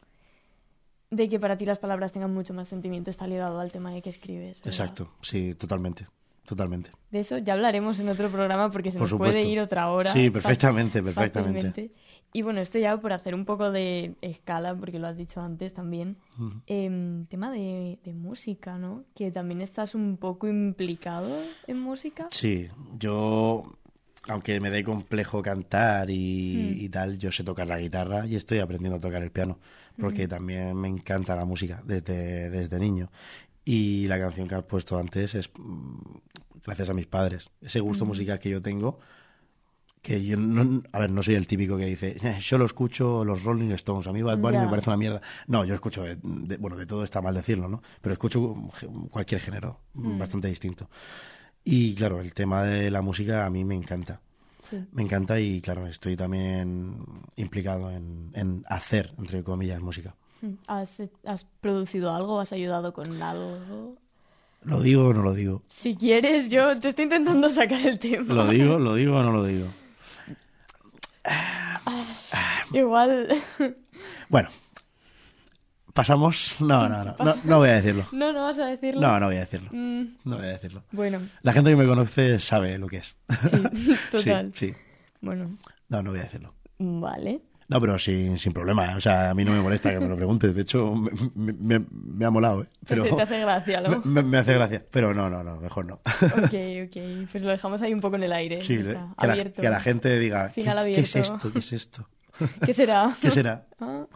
de que para ti las palabras tengan mucho más sentimiento está ligado al tema de que escribes, ¿verdad? Exacto, sí, totalmente. totalmente. De eso ya hablaremos en otro programa porque se Por nos supuesto. puede ir otra hora. Sí, perfectamente, fácil- perfectamente. fácilmente. Y bueno, esto ya por hacer un poco de escala, porque lo has dicho antes también. Ujú. Em, tema de, de música, ¿no? Que también estás un poco implicado en música. Sí, yo, aunque me dé complejo cantar y, Mm. y tal, yo sé tocar la guitarra y estoy aprendiendo a tocar el piano, porque también me encanta la música desde, desde niño. Y la canción que has puesto antes es mm, gracias a mis padres. Ese gusto musical que yo tengo, que yo no, a ver, no soy el típico que dice, "Eh, yo lo escucho los Rolling Stones, a mí Bad Bunny Ya. me parece una mierda". No, yo escucho, de, de- bueno, de todo está mal decirlo, ¿no? Pero escucho cualquier género, bastante distinto. Y claro, el tema de la música a mí me encanta. Sí. Me encanta y claro, estoy también implicado en, en hacer, entre comillas, música. ¿Has, has producido algo? ¿Has ayudado con algo? ¿Lo digo o no lo digo? Si quieres, yo te estoy intentando sacar el tema. ¿Lo digo, lo digo o no lo digo? Igual. Bueno, pasamos... No, no, no, no, no voy a decirlo. No, no vas a decirlo. No, no voy a decirlo. Mm, No voy a decirlo. bueno, La gente que me conoce sabe lo que es. sí, total. Sí, sí. Bueno, No, no voy a decirlo. vale. No, pero sin, sin problema. O sea, a mí no me molesta que me lo preguntes. De hecho, me, me- me- me ha molado, ¿eh? Pero Te, te hace gracia, ¿no? me, me- me hace gracia. Pero no, no, no, mejor no. Ok, ok. Pues lo dejamos ahí un poco en el aire. Sí, Ya que está, la, abierto. que la gente diga, ¿qué, Final qué es abierto. esto? ¿Qué es esto? ¿Qué será? ¿Qué será? Ah.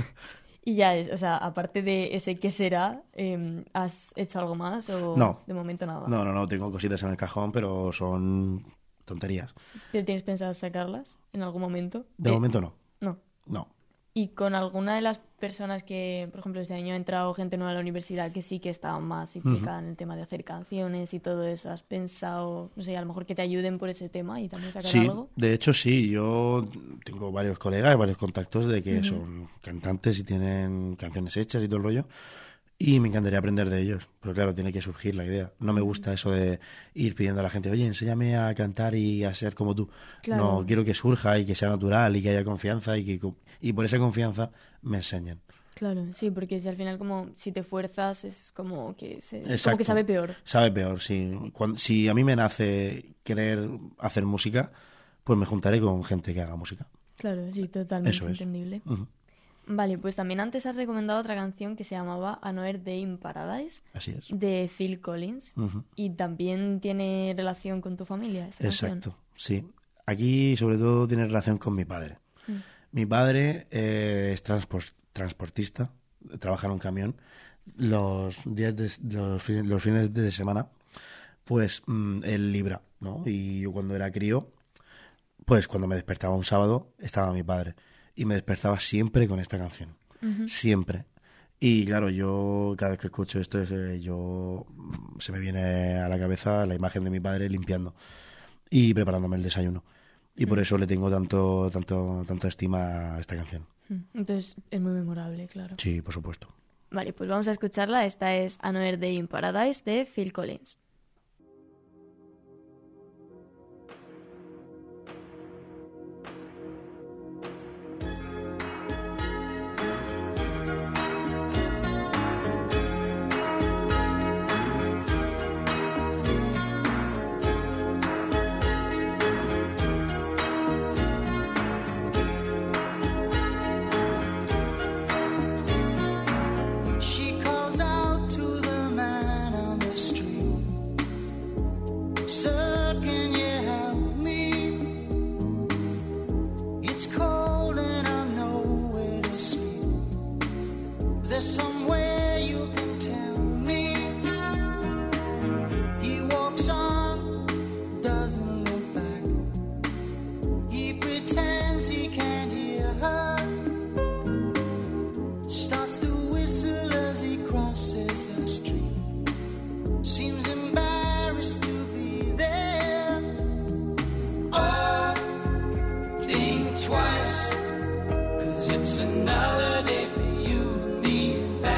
Y ya es, o sea, aparte de ese qué será, eh, ¿has hecho algo más o No. de momento nada? No, no, no, tengo cositas en el cajón, pero son tonterías. ¿Pero tienes pensado sacarlas en algún momento? De Eh, momento no, No. no. Y con alguna de las personas que, por ejemplo, este año ha entrado gente nueva a la universidad que sí que está más implicada en el tema de hacer canciones y todo eso, ¿has pensado, no sé, a lo mejor que te ayuden por ese tema y también sacar Sí, algo? de hecho sí, yo tengo varios colegas, varios contactos de que son cantantes y tienen canciones hechas y todo el rollo, y me encantaría aprender de ellos, pero claro, tiene que surgir la idea. No me gusta eso de ir pidiendo a la gente, oye, enséñame a cantar y a ser como tú. Claro. No, quiero que surja y que sea natural y que haya confianza y que y por esa confianza me enseñen. Claro, sí, porque si al final como si te fuerzas es como que, se, como Exacto. que sabe peor. Sabe peor, sí. Cuando, si a mí me nace querer hacer música, pues me juntaré con gente que haga música. Claro, sí, totalmente Eso es. entendible. Ujú. Vale, pues también antes has recomendado otra canción que se llamaba Another Day in Paradise Así es. de Phil Collins Ujú. y también tiene relación con tu familia esta canción. Exacto, sí. Aquí sobre todo tiene relación con mi padre. Mm. Mi padre eh, es transpor- transportista, trabaja en un camión. Los días de, los, fin- los fines de semana, pues mm, él libra, ¿no? Y yo cuando era crío, pues cuando me despertaba un sábado, estaba mi padre. Y me despertaba siempre con esta canción. Siempre. Y claro, yo cada vez que escucho esto, es, eh, yo mm, se me viene a la cabeza la imagen de mi padre limpiando y preparándome el desayuno. Y por eso le tengo tanto, tanto, tanta estima a esta canción. Mm, Entonces es muy memorable, claro. Sí, por supuesto. Vale, pues vamos a escucharla. Esta es Another Day in Paradise de Phil Collins. She calls out to the man on the street, "Sir, can you help me? It's cold and I'm nowhere to sleep. Is there somewhere you can tell me?" He walks on, doesn't look back. He pretends he can't hear her. Starts to whistle as he crosses the street. Seems embarrassed to be there. Oh, think twice, 'cause it's another day for you and me in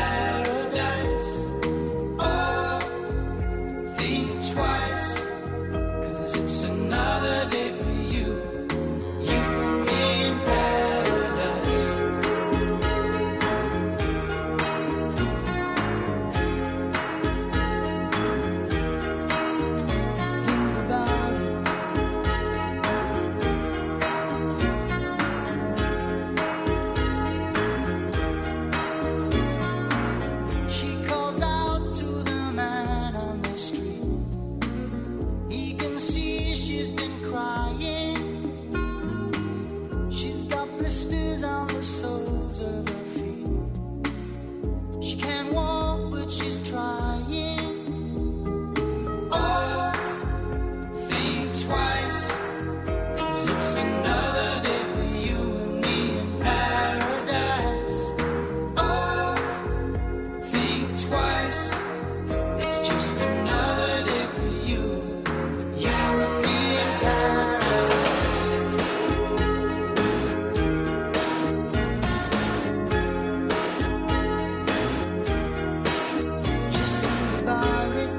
blisters on the soles of her feet. She can't walk, but she's trying. Oh, think twice, 'cause it's another day for you and me in paradise. Oh, think twice, it's just another day for you, you and me in paradise. Just think about it.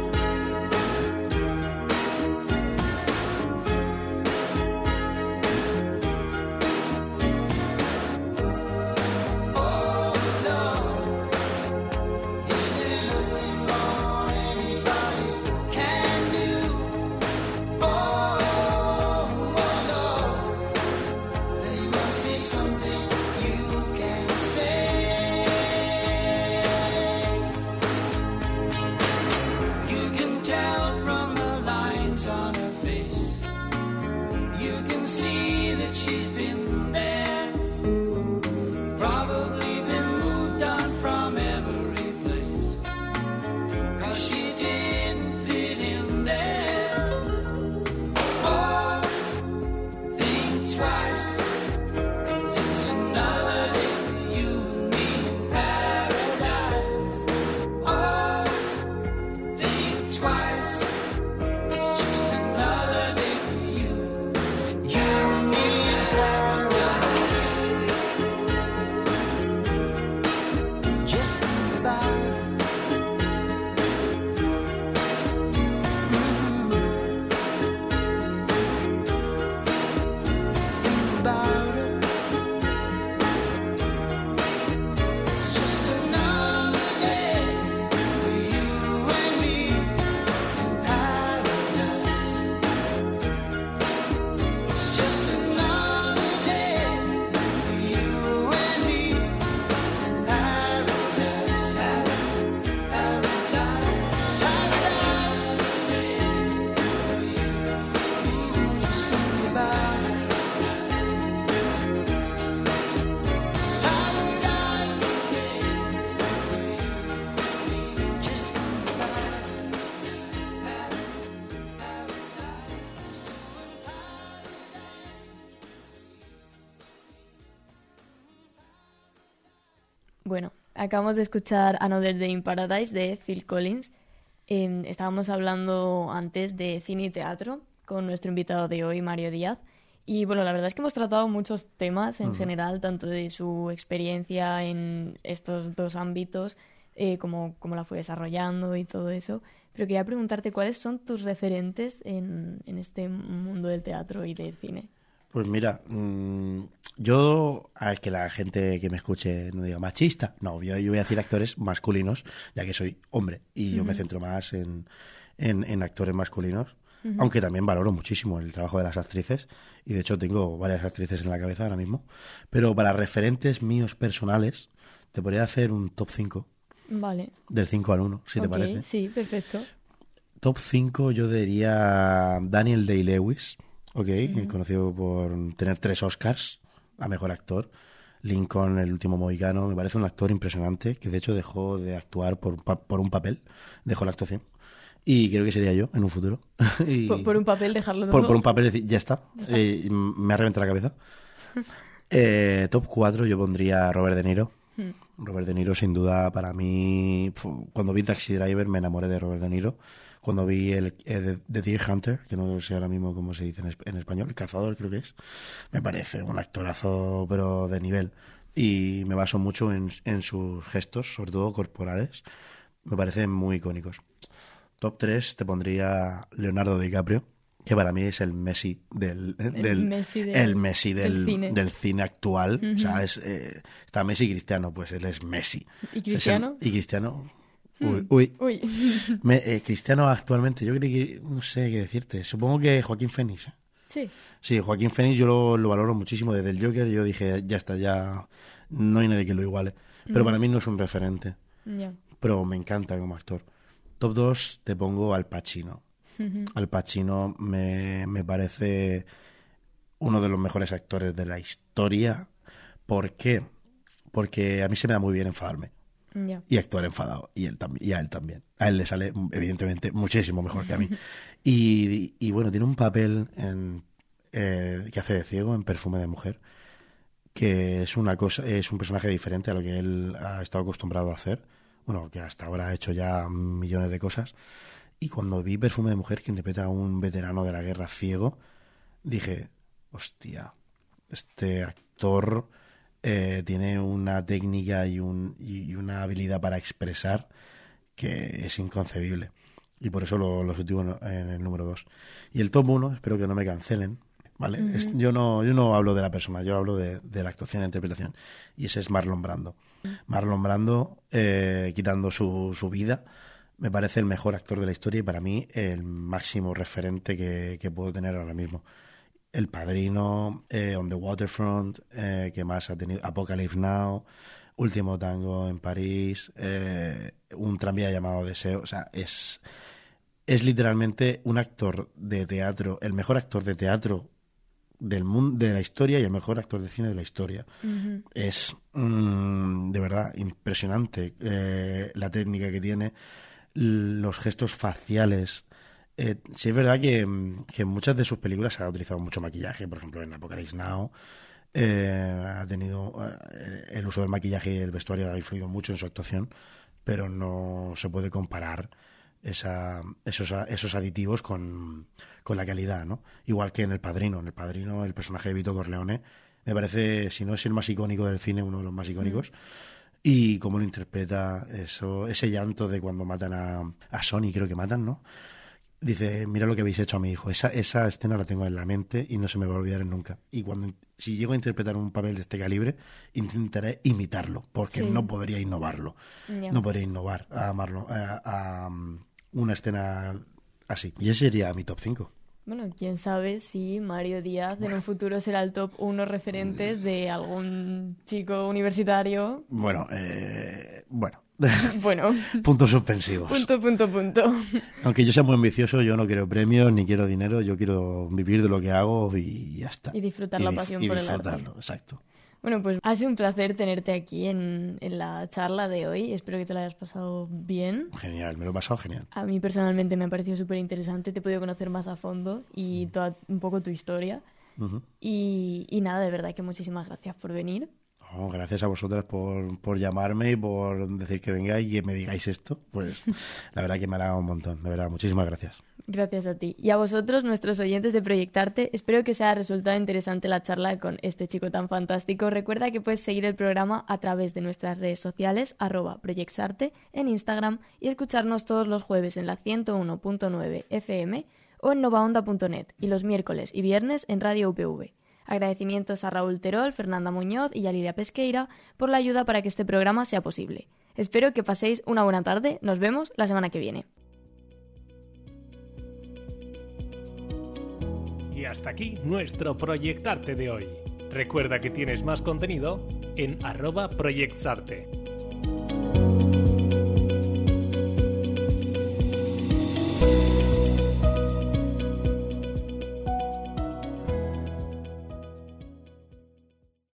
Oh Lord, is there nothing more anybody can do? Oh, oh Lord, there must be something you can say. You can tell from the lines on her face. You can see that she's been there. Probably been moved on from every place. 'Cause she didn't fit in there. Oh, think twice, 'cause it's another day for you and me in paradise. Oh, think twice, it's just another day for you, you and me in paradise. Just think about it. Mhm. Think about it. It's just another day for you and me in paradise. It's just another day for you and me in paradise. Paradise, paradise. Just think about it. Paradise, just think about it. Bueno, acabamos de escuchar Another Day in Paradise de Phil Collins. Eh, estábamos hablando antes de cine y teatro con nuestro invitado de hoy, Mario Díaz. Y bueno, la verdad es que hemos tratado muchos temas en general, tanto de su experiencia en estos dos ámbitos, eh, como cómo la fue desarrollando y todo eso. Pero quería preguntarte cuáles son tus referentes en, en este mundo del teatro y del cine. Pues mira, mmm, yo, a que la gente que me escuche no diga machista, no, yo, yo voy a decir actores masculinos, ya que soy hombre y yo me centro más en, en, en actores masculinos, aunque también valoro muchísimo el trabajo de las actrices y de hecho tengo varias actrices en la cabeza ahora mismo, pero para referentes míos personales te podría hacer un top cinco Vale. del cinco al uno, si te Ok, parece. sí, perfecto. Top cinco yo diría Daniel Day-Lewis, ok, conocido por tener tres Oscars a Mejor Actor. Lincoln, El último mohicano, me parece un actor impresionante, que de hecho dejó de actuar por, pa- por un papel, dejó la actuación. Y creo que sería yo en un futuro. Y Por, por un papel dejarlo todo. por, por un papel decir, ya está, eh, y me ha reventado la cabeza. Eh, top cuatro yo pondría a Robert De Niro. Robert De Niro, sin duda, para mí, fu- cuando vi Taxi Driver me enamoré de Robert De Niro. Cuando vi el, el The Deer Hunter, que no sé ahora mismo cómo se dice en, es- en español, el cazador creo que es, me parece un actorazo, pero de nivel. Y me baso mucho en, en sus gestos, sobre todo corporales. Me parecen muy icónicos. Top tres te pondría Leonardo DiCaprio, que para mí es el Messi del, del, Messi del- el Messi del, del cine. del cine actual. O sea, es, eh, está Messi y Cristiano, pues él es Messi. ¿Y Es Cristiano? el- y Cristiano... Uy, uy. Uy. Me- eh, Cristiano actualmente, yo creo que... No sé qué decirte. Supongo que Joaquín Phoenix. ¿eh? Sí. Sí, Joaquín Phoenix yo lo, lo valoro muchísimo. Desde el Joker yo dije, ya está, ya... No hay nadie que lo iguale. Pero para mí no es un referente. Ya. Pero me encanta como actor. Top dos te pongo Al Pacino. Al Pacino me, me parece uno de los mejores actores de la historia historia. ¿Por qué? Porque a mí se me da muy bien enfadarme. Ya. Y actuar enfadado. Y, él también, y a él también. A él le sale, evidentemente, muchísimo mejor que a mí. Y, y bueno, tiene un papel en, eh, que hace de ciego en Perfume de Mujer, que es una cosa, es un personaje diferente a lo que él ha estado acostumbrado a hacer. Bueno, que hasta ahora ha hecho ya millones de cosas. Y cuando vi Perfume de Mujer, que interpreta a un veterano de la guerra ciego, dije, hostia, este actor eh, tiene una técnica y, un, y una habilidad para expresar que es inconcebible. Y por eso lo, lo sitúo en, en el número dos. Y el top uno, espero que no me cancelen, ¿vale? Uh-huh. Es, yo, no, yo no hablo de la persona, yo hablo de, de la actuación e interpretación. Y ese es Marlon Brando. Uh-huh. Marlon Brando, eh, quitando su, su vida, me parece el mejor actor de la historia y para mí el máximo referente que, que puedo tener ahora mismo. El Padrino, eh, On the Waterfront, eh, ¿qué más ha tenido? Apocalypse Now, Último Tango en París, eh, un tranvía llamado Deseo. O sea, es, es literalmente un actor de teatro, el mejor actor de teatro del mundo, de la historia, y el mejor actor de cine de la historia. Uh-huh. Es mmm, de verdad impresionante eh, la técnica que tiene, los gestos faciales. Eh, sí es verdad que, que en muchas de sus películas se ha utilizado mucho maquillaje, por ejemplo en Apocalypse Now eh, ha tenido eh, el uso del maquillaje y el vestuario ha influido mucho en su actuación, pero no se puede comparar esa, esos, esos aditivos con, con la calidad, ¿no? Igual que en El Padrino. En El Padrino el personaje de Vito Corleone me parece, si no es el más icónico del cine, uno de los más icónicos. Mm. Y cómo lo interpreta, eso, ese llanto de cuando matan a, a Sonny, creo que matan, ¿no? Dice, mira lo que habéis hecho a mi hijo. Esa, esa escena la tengo en la mente y no se me va a olvidar nunca. Y cuando si llego a interpretar un papel de este calibre, intentaré imitarlo, porque sí. no podría innovarlo. Yeah. No podría innovar a amarlo a, a, a una escena así. Y ese sería mi top cinco. Bueno, quién sabe si Mario Díaz bueno. en un futuro será el top uno referentes de algún chico universitario. Bueno, eh, bueno. Bueno. Puntos suspensivos. Punto, punto, punto. Aunque yo sea muy ambicioso, yo no quiero premios ni quiero dinero, yo quiero vivir de lo que hago y ya está. Y disfrutar y la pasión dif- por y el arte. disfrutarlo, exacto. Bueno, pues ha sido un placer tenerte aquí en, en la charla de hoy. Espero que te lo hayas pasado bien. Genial, me lo he pasado genial. A mí personalmente me ha parecido súper interesante. Te he podido conocer más a fondo y toda, un poco tu historia. Uh-huh. Y, y nada, de verdad que muchísimas gracias por venir. Oh, gracias a vosotras por, por llamarme y por decir que vengáis y que me digáis esto. Pues la verdad que me ha halagado un montón. De verdad, muchísimas gracias. Gracias a ti. Y a vosotros, nuestros oyentes de Proyectarte, espero que os haya resultado interesante la charla con este chico tan fantástico. Recuerda que puedes seguir el programa a través de nuestras redes sociales, arroba Proyectarte, en Instagram, y escucharnos todos los jueves en la ciento uno punto nueve F M o en novaonda punto net y los miércoles y viernes en Radio U P V. Agradecimientos a Raúl Terol, Fernanda Muñoz y a Lidia Pesqueira por la ayuda para que este programa sea posible. Espero que paséis una buena tarde. Nos vemos la semana que viene. Y hasta aquí nuestro Proyectarte de hoy. Recuerda que tienes más contenido en arroba Proyectarte.